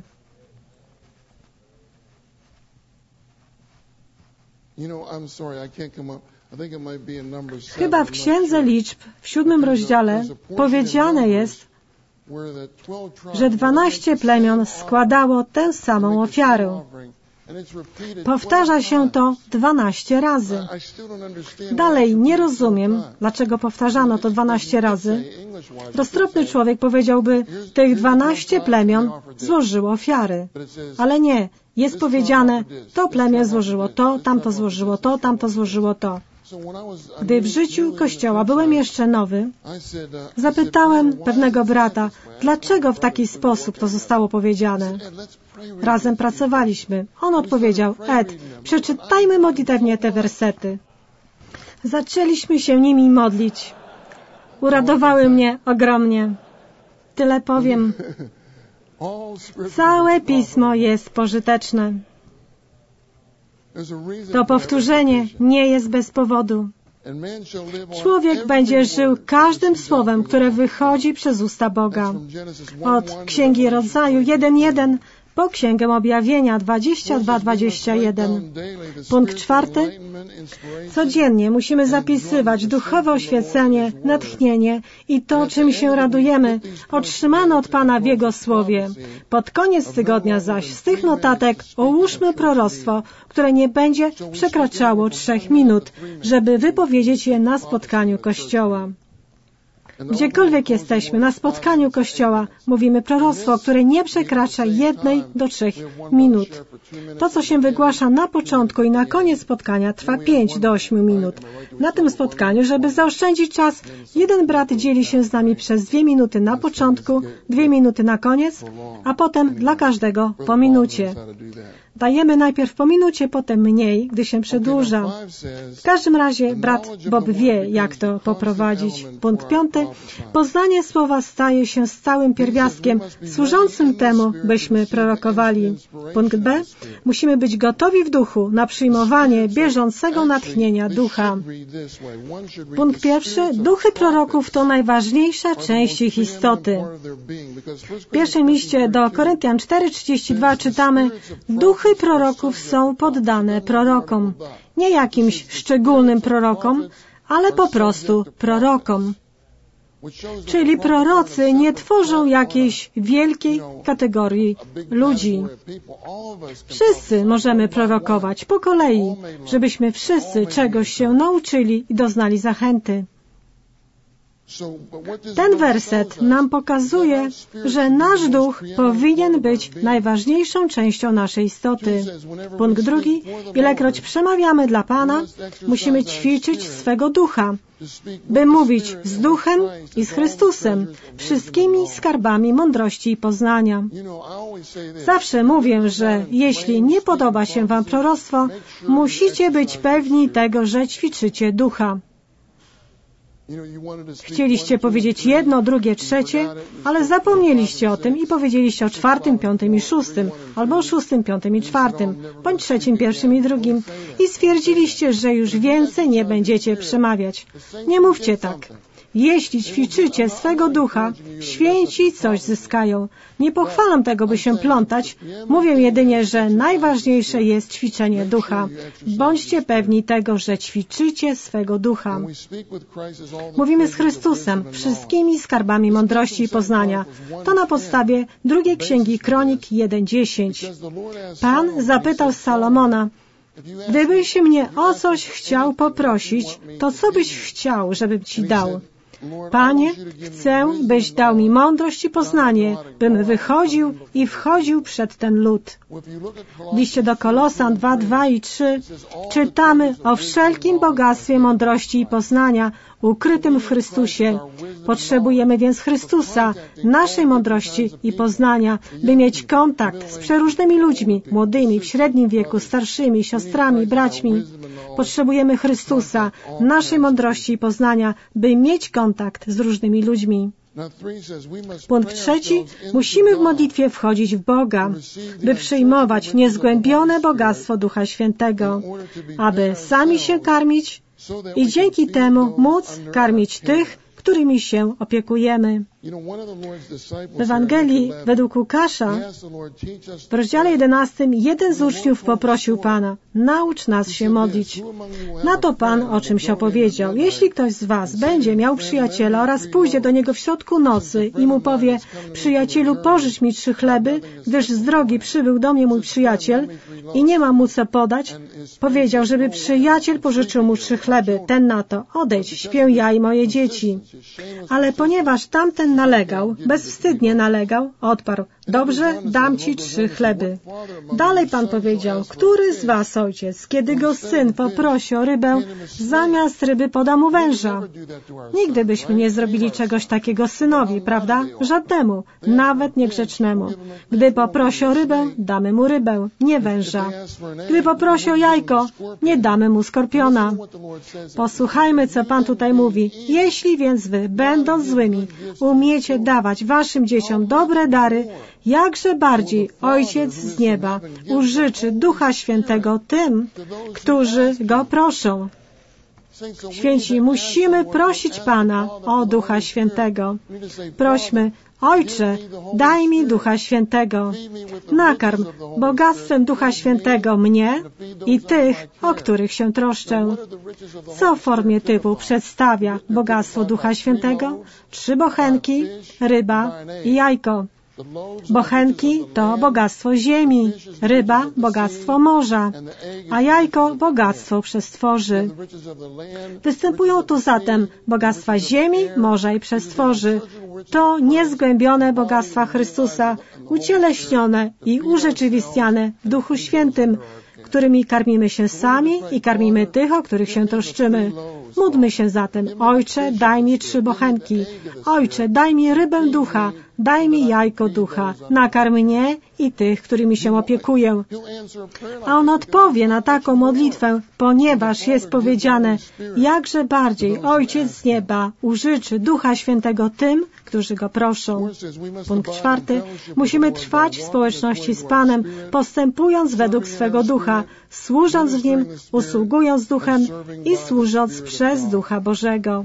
Chyba w Księdze Liczb, w 7 rozdziale, powiedziane jest, że 12 plemion składało tę samą ofiarę. Powtarza się to 12 razy. Dalej nie rozumiem, dlaczego powtarzano to 12 razy. Roztropny człowiek powiedziałby: tych 12 plemion złożyło ofiary. Ale nie. Jest powiedziane: to plemię złożyło to, tamto złożyło to, tamto złożyło to. Gdy w życiu Kościoła byłem jeszcze nowy, zapytałem pewnego brata, dlaczego w taki sposób to zostało powiedziane. Razem pracowaliśmy. On odpowiedział: Ed, przeczytajmy modlitewnie te wersety. Zaczęliśmy się nimi modlić. Uradowały mnie ogromnie. Tyle powiem. Całe Pismo jest pożyteczne. To powtórzenie nie jest bez powodu. Człowiek będzie żył każdym słowem, które wychodzi przez usta Boga. Od Księgi Rodzaju 1:1 po Księgę Objawienia 22:21. Punkt 4. Codziennie musimy zapisywać duchowe oświecenie, natchnienie i to, czym się radujemy, otrzymane od Pana w Jego Słowie. Pod koniec tygodnia zaś z tych notatek ułóżmy proroctwo, które nie będzie przekraczało 3 minut, żeby wypowiedzieć je na spotkaniu Kościoła. Gdziekolwiek jesteśmy, na spotkaniu Kościoła, mówimy proroctwo, które nie przekracza 1 do 3 minut. To, co się wygłasza na początku i na koniec spotkania, trwa 5 do 8 minut. Na tym spotkaniu, żeby zaoszczędzić czas, jeden brat dzieli się z nami przez 2 minuty na początku, 2 minuty na koniec, a potem dla każdego po minucie. Dajemy najpierw po minucie, potem mniej, gdy się przedłuża. W każdym razie brat Bob wie, jak to poprowadzić. Punkt 5. Poznanie słowa staje się stałym pierwiastkiem służącym temu, byśmy prorokowali. Punkt B. Musimy być gotowi w duchu na przyjmowanie bieżącego natchnienia ducha. Punkt 1. Duchy proroków to najważniejsza część ich istoty. W pierwszym liście do Koryntian 4:32 czytamy: duchy proroków są poddane prorokom. Nie jakimś szczególnym prorokom, ale po prostu prorokom. Czyli prorocy nie tworzą jakiejś wielkiej kategorii ludzi. Wszyscy możemy prorokować po kolei, żebyśmy wszyscy czegoś się nauczyli i doznali zachęty. Ten werset nam pokazuje, że nasz duch powinien być najważniejszą częścią naszej istoty. Punkt 2. Ilekroć przemawiamy dla Pana, musimy ćwiczyć swego ducha, by mówić z duchem i z Chrystusem, wszystkimi skarbami mądrości i poznania. Zawsze mówię, że jeśli nie podoba się Wam proroctwo, musicie być pewni tego, że ćwiczycie ducha. Chcieliście powiedzieć 1, 2, 3, ale zapomnieliście o tym i powiedzieliście o 4, 5 i 6, albo o 6, 5 i 4, bądź 3, 1 i 2 i stwierdziliście, że już więcej nie będziecie przemawiać. Nie mówcie tak. Jeśli ćwiczycie swego ducha, święci coś zyskają. Nie pochwalam tego, by się plątać. Mówię jedynie, że najważniejsze jest ćwiczenie ducha. Bądźcie pewni tego, że ćwiczycie swego ducha. Mówimy z Chrystusem, wszystkimi skarbami mądrości i poznania. To na podstawie 2 Księgi Kronik 1:10. Pan zapytał Salomona: gdybyś mnie o coś chciał poprosić, to co byś chciał, żebym Ci dał? Panie, chcę, byś dał mi mądrość i poznanie, bym wychodził i wchodził przed ten lud. W liście do Kolosan 2:2 i 3 czytamy o wszelkim bogactwie mądrości i poznania ukrytym w Chrystusie. Potrzebujemy więc Chrystusa, naszej mądrości i poznania, by mieć kontakt z przeróżnymi ludźmi, młodymi, w średnim wieku, starszymi, siostrami, braćmi. Potrzebujemy Chrystusa, naszej mądrości i poznania, by mieć kontakt z różnymi ludźmi. Punkt 3. Musimy w modlitwie wchodzić w Boga, by przyjmować niezgłębione bogactwo Ducha Świętego, aby sami się karmić i dzięki temu móc karmić tych, którymi się opiekujemy. W Ewangelii według Łukasza w rozdziale 11 jeden z uczniów poprosił Pana: naucz nas się modlić. Na to Pan o czymś opowiedział: jeśli ktoś z was będzie miał przyjaciela oraz pójdzie do niego w środku nocy i mu powie: przyjacielu, pożycz mi 3 chleby, gdyż z drogi przybył do mnie mój przyjaciel i nie mam mu co podać, powiedział, żeby przyjaciel pożyczył mu 3 chleby. Ten na to: odejdź, śpię ja i moje dzieci. Ale ponieważ tamten nalegał, bezwstydnie nalegał, odparł: dobrze, dam ci 3 chleby. Dalej Pan powiedział: który z was, ojciec, kiedy go syn poprosi o rybę, zamiast ryby poda mu węża? Nigdy byśmy nie zrobili czegoś takiego synowi, prawda? Żadnemu, nawet niegrzecznemu. Gdy poprosi o rybę, damy mu rybę, nie węża. Gdy poprosi o jajko, nie damy mu skorpiona. Posłuchajmy, co Pan tutaj mówi. Jeśli więc wy, będąc złymi, umiecie dawać waszym dzieciom dobre dary, jakże bardziej Ojciec z nieba użyczy Ducha Świętego tym, którzy Go proszą. Święci, musimy prosić Pana o Ducha Świętego. Prośmy: Ojcze, daj mi Ducha Świętego. Nakarm bogactwem Ducha Świętego mnie i tych, o których się troszczę. Co w formie typu przedstawia bogactwo Ducha Świętego? 3 bochenki, ryba i jajko. Bochenki to bogactwo ziemi, ryba bogactwo morza, a jajko bogactwo przestworzy. Występują tu zatem bogactwa ziemi, morza i przestworzy. To niezgłębione bogactwa Chrystusa, ucieleśnione i urzeczywistniane w Duchu Świętym, którymi karmimy się sami i karmimy tych, o których się troszczymy. Módlmy się zatem: Ojcze, daj mi 3 bochenki. Ojcze, daj mi rybę ducha. Daj mi jajko ducha. Nakarm mnie i tych, którymi się opiekuję. A On odpowie na taką modlitwę, ponieważ jest powiedziane: jakże bardziej Ojciec z nieba użyczy Ducha Świętego tym, którzy Go proszą. Punkt 4. Musimy trwać w społeczności z Panem, postępując według swego Ducha, służąc w Nim, usługując Duchem i służąc przez Ducha Bożego.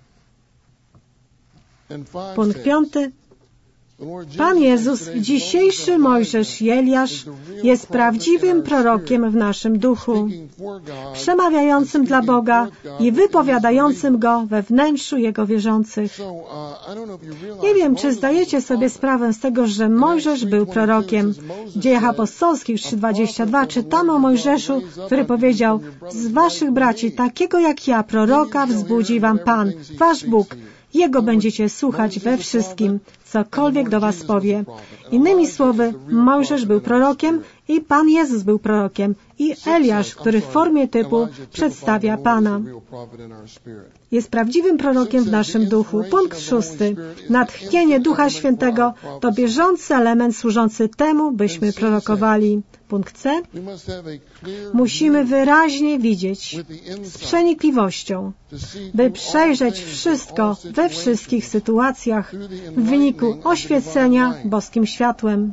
Punkt 5. Pan Jezus, dzisiejszy Mojżesz i Eliasz, jest prawdziwym prorokiem w naszym duchu, przemawiającym dla Boga i wypowiadającym Go we wnętrzu Jego wierzących. Nie wiem, czy zdajecie sobie sprawę z tego, że Mojżesz był prorokiem. W Dziejach Apostolskich 3:22 czytamy o Mojżeszu, który powiedział: z waszych braci takiego jak ja, proroka, wzbudzi wam Pan, wasz Bóg. Jego będziecie słuchać we wszystkim, cokolwiek do was powie. Innymi słowy, Mojżesz był prorokiem i Pan Jezus był prorokiem i Eliasz, który w formie typu przedstawia Pana. Jest prawdziwym prorokiem w naszym duchu. Punkt 6. Natchnienie Ducha Świętego to bieżący element służący temu, byśmy prorokowali. Punkt C. Musimy wyraźnie widzieć z przenikliwością, by przejrzeć wszystko we wszystkich sytuacjach w wyniku oświecenia boskim światłem.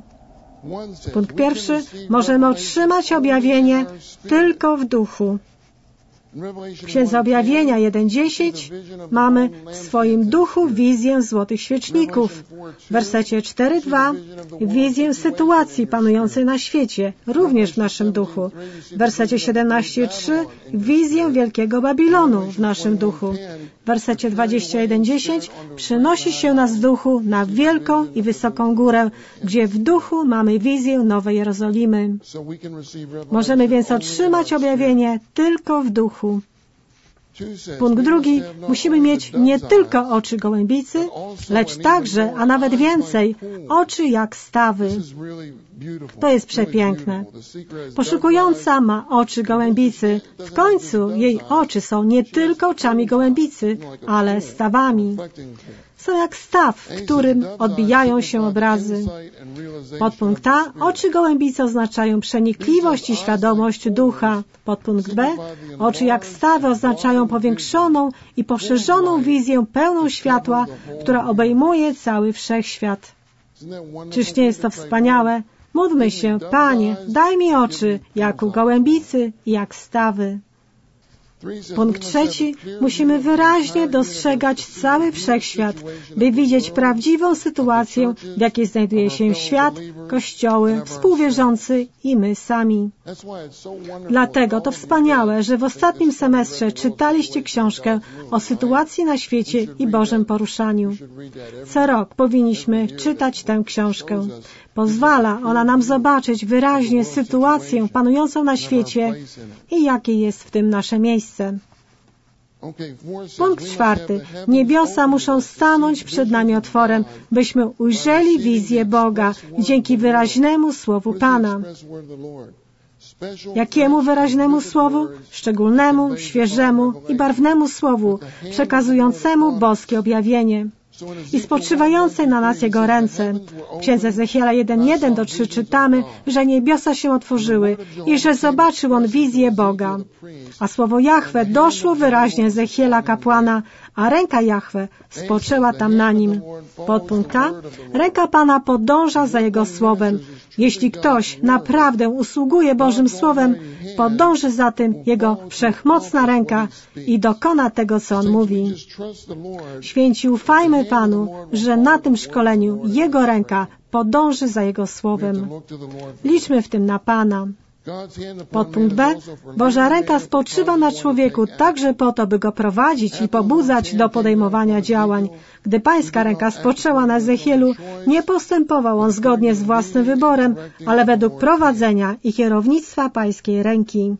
Punkt 1. Możemy otrzymać objawienie tylko w duchu. W Księdze Objawienia 1:10 mamy w swoim duchu wizję złotych świeczników. W wersecie 4:2 wizję sytuacji panującej na świecie, również w naszym duchu. W wersecie 17:3 wizję wielkiego Babilonu w naszym duchu. W wersecie 21:10 przynosi się nas w duchu na wielką i wysoką górę, gdzie w duchu mamy wizję Nowej Jerozolimy. Możemy więc otrzymać objawienie tylko w duchu. Punkt drugi. Musimy mieć nie tylko oczy gołębicy, lecz także, a nawet więcej, oczy jak stawy. To jest przepiękne. Poszukująca ma oczy gołębicy. W końcu jej oczy są nie tylko oczami gołębicy, ale stawami. Są jak staw, w którym odbijają się obrazy. Podpunkt A. Oczy gołębicy oznaczają przenikliwość i świadomość ducha. Podpunkt B. Oczy jak stawy oznaczają powiększoną i poszerzoną wizję pełną światła, która obejmuje cały wszechświat. Czyż nie jest to wspaniałe? Módlmy się, Panie, daj mi oczy, jak u gołębicy i jak stawy. Punkt trzeci. Musimy wyraźnie dostrzegać cały wszechświat, by widzieć prawdziwą sytuację, w jakiej znajduje się świat, kościoły, współwierzący i my sami. Dlatego to wspaniałe, że w ostatnim semestrze czytaliście książkę o sytuacji na świecie i Bożym poruszaniu. Co rok powinniśmy czytać tę książkę. Pozwala ona nam zobaczyć wyraźnie sytuację panującą na świecie i jakie jest w tym nasze miejsce. Punkt czwarty. Niebiosa muszą stanąć przed nami otworem, byśmy ujrzeli wizję Boga dzięki wyraźnemu słowu Pana. Jakiemu wyraźnemu słowu? Szczególnemu, świeżemu i barwnemu słowu, przekazującemu boskie objawienie i spoczywającej na nas Jego ręce. W Księdze Ezechiela 1:1-3 czytamy, że niebiosa się otworzyły i że zobaczył on wizję Boga. A słowo Jahwe doszło wyraźnie Ezechiela kapłana, a ręka Jahwe spoczęła tam na nim. Podpunkt A. Ręka Pana podąża za Jego słowem. Jeśli ktoś naprawdę usługuje Bożym Słowem, podąży za tym Jego wszechmocna ręka i dokona tego, co On mówi. Święci, ufajmy Panu, że na tym szkoleniu Jego ręka podąży za Jego Słowem. Liczmy w tym na Pana. Podpunkt B. Boża ręka spoczywa na człowieku także po to, by go prowadzić i pobudzać do podejmowania działań. Gdy Pańska ręka spoczęła na Ezechielu, nie postępował on zgodnie z własnym wyborem, ale według prowadzenia i kierownictwa Pańskiej ręki.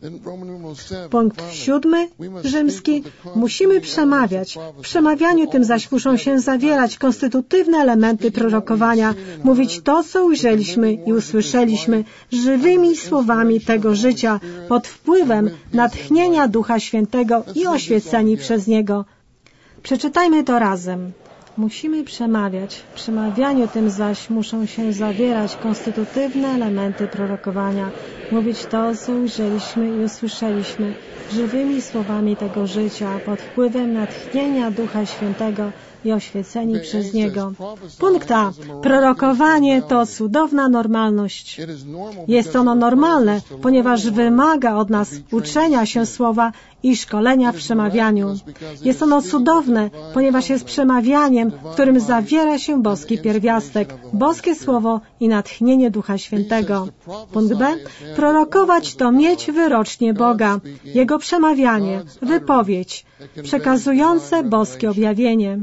Punkt 7. Rzymski. Musimy przemawiać. W przemawianiu tym zaś muszą się zawierać konstytutywne elementy prorokowania, mówić to, co ujrzeliśmy i usłyszeliśmy, żywymi słowami tego życia, pod wpływem natchnienia Ducha Świętego i oświeceni przez Niego. Przeczytajmy to razem. Musimy przemawiać. W przemawianiu tym zaś muszą się zawierać konstytutywne elementy prorokowania, mówić to, co ujrzeliśmy i usłyszeliśmy, żywymi słowami tego życia, pod wpływem natchnienia Ducha Świętego i oświeceni przez Niego. Punkt A. Prorokowanie to cudowna normalność. Jest ono normalne, ponieważ wymaga od nas uczenia się słowa i szkolenia w przemawianiu. Jest ono cudowne, ponieważ jest przemawianiem, w którym zawiera się boski pierwiastek, boskie słowo i natchnienie Ducha Świętego. Punkt B. Prorokować to mieć wyrocznie Boga, Jego przemawianie, wypowiedź, przekazujące boskie objawienie.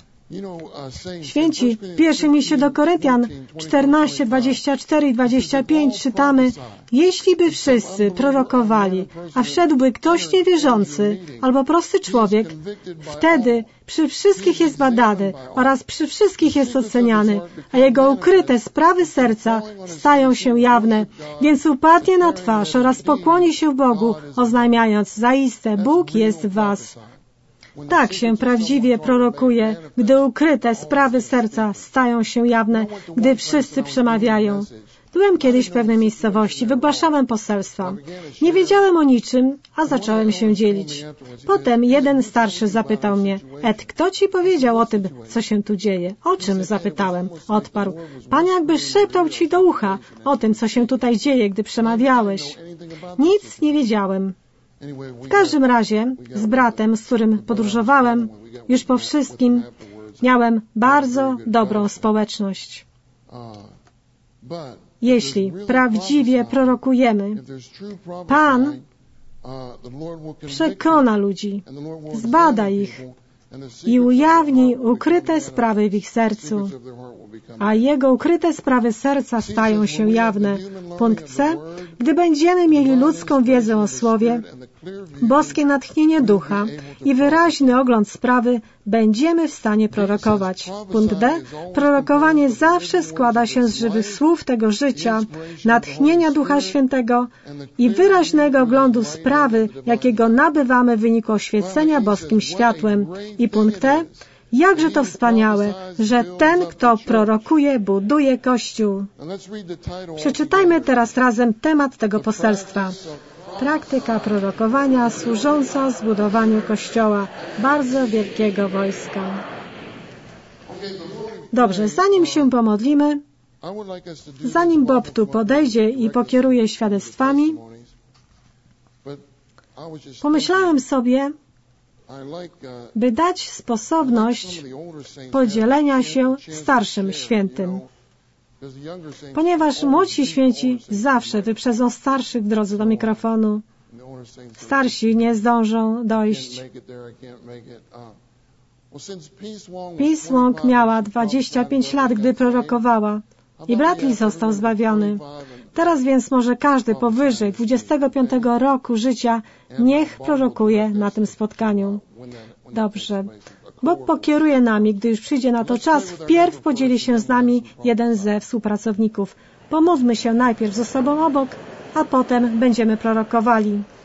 Święci, w pierwszym liście do Koryntian 14, 24 i 25 czytamy: jeśli by wszyscy prorokowali, a wszedłby ktoś niewierzący albo prosty człowiek, wtedy przy wszystkich jest badany oraz przy wszystkich jest oceniany, a jego ukryte sprawy serca stają się jawne, więc upadnie na twarz oraz pokłoni się Bogu, oznajmiając: zaiste Bóg jest w was. Tak się prawdziwie prorokuje, gdy ukryte sprawy serca stają się jawne, gdy wszyscy przemawiają. Byłem kiedyś w pewnej miejscowości, wygłaszałem poselstwa. Nie wiedziałem o niczym, a zacząłem się dzielić. Potem jeden starszy zapytał mnie: Ed, kto ci powiedział o tym, co się tu dzieje? O czym? Zapytałem. Odparł: Pan jakby szeptał ci do ucha o tym, co się tutaj dzieje, gdy przemawiałeś. Nic nie wiedziałem. W każdym razie z bratem, z którym podróżowałem, już po wszystkim miałem bardzo dobrą społeczność. Jeśli prawdziwie prorokujemy, Pan przekona ludzi, zbada ich i ujawni ukryte sprawy w ich sercu, a Jego ukryte sprawy serca stają się jawne. Punkt C. Gdy będziemy mieli ludzką wiedzę o Słowie, boskie natchnienie ducha i wyraźny ogląd sprawy, będziemy w stanie prorokować. Punkt D. Prorokowanie zawsze składa się z żywych słów tego życia, natchnienia Ducha Świętego i wyraźnego oglądu sprawy, jakiego nabywamy w wyniku oświecenia boskim światłem. I punkt E. Jakże to wspaniałe, że ten, kto prorokuje, buduje Kościół. Przeczytajmy teraz razem temat tego poselstwa. Praktyka prorokowania służąca zbudowaniu Kościoła, bardzo wielkiego wojska. Dobrze, zanim się pomodlimy, zanim Bob tu podejdzie i pokieruje świadectwami, pomyślałem sobie, by dać sposobność podzielenia się starszym świętym. Ponieważ młodsi święci zawsze wyprzedzą starszych w drodze do mikrofonu. Starsi nie zdążą dojść. Peace Wong miała 25 lat, gdy prorokowała i brat Lee został zbawiony. Teraz więc może każdy powyżej 25 roku życia niech prorokuje na tym spotkaniu. Dobrze. Bob pokieruje nami, gdy już przyjdzie na to czas. Wpierw podzieli się z nami jeden ze współpracowników. Pomówmy się najpierw ze sobą obok, a potem będziemy prorokowali.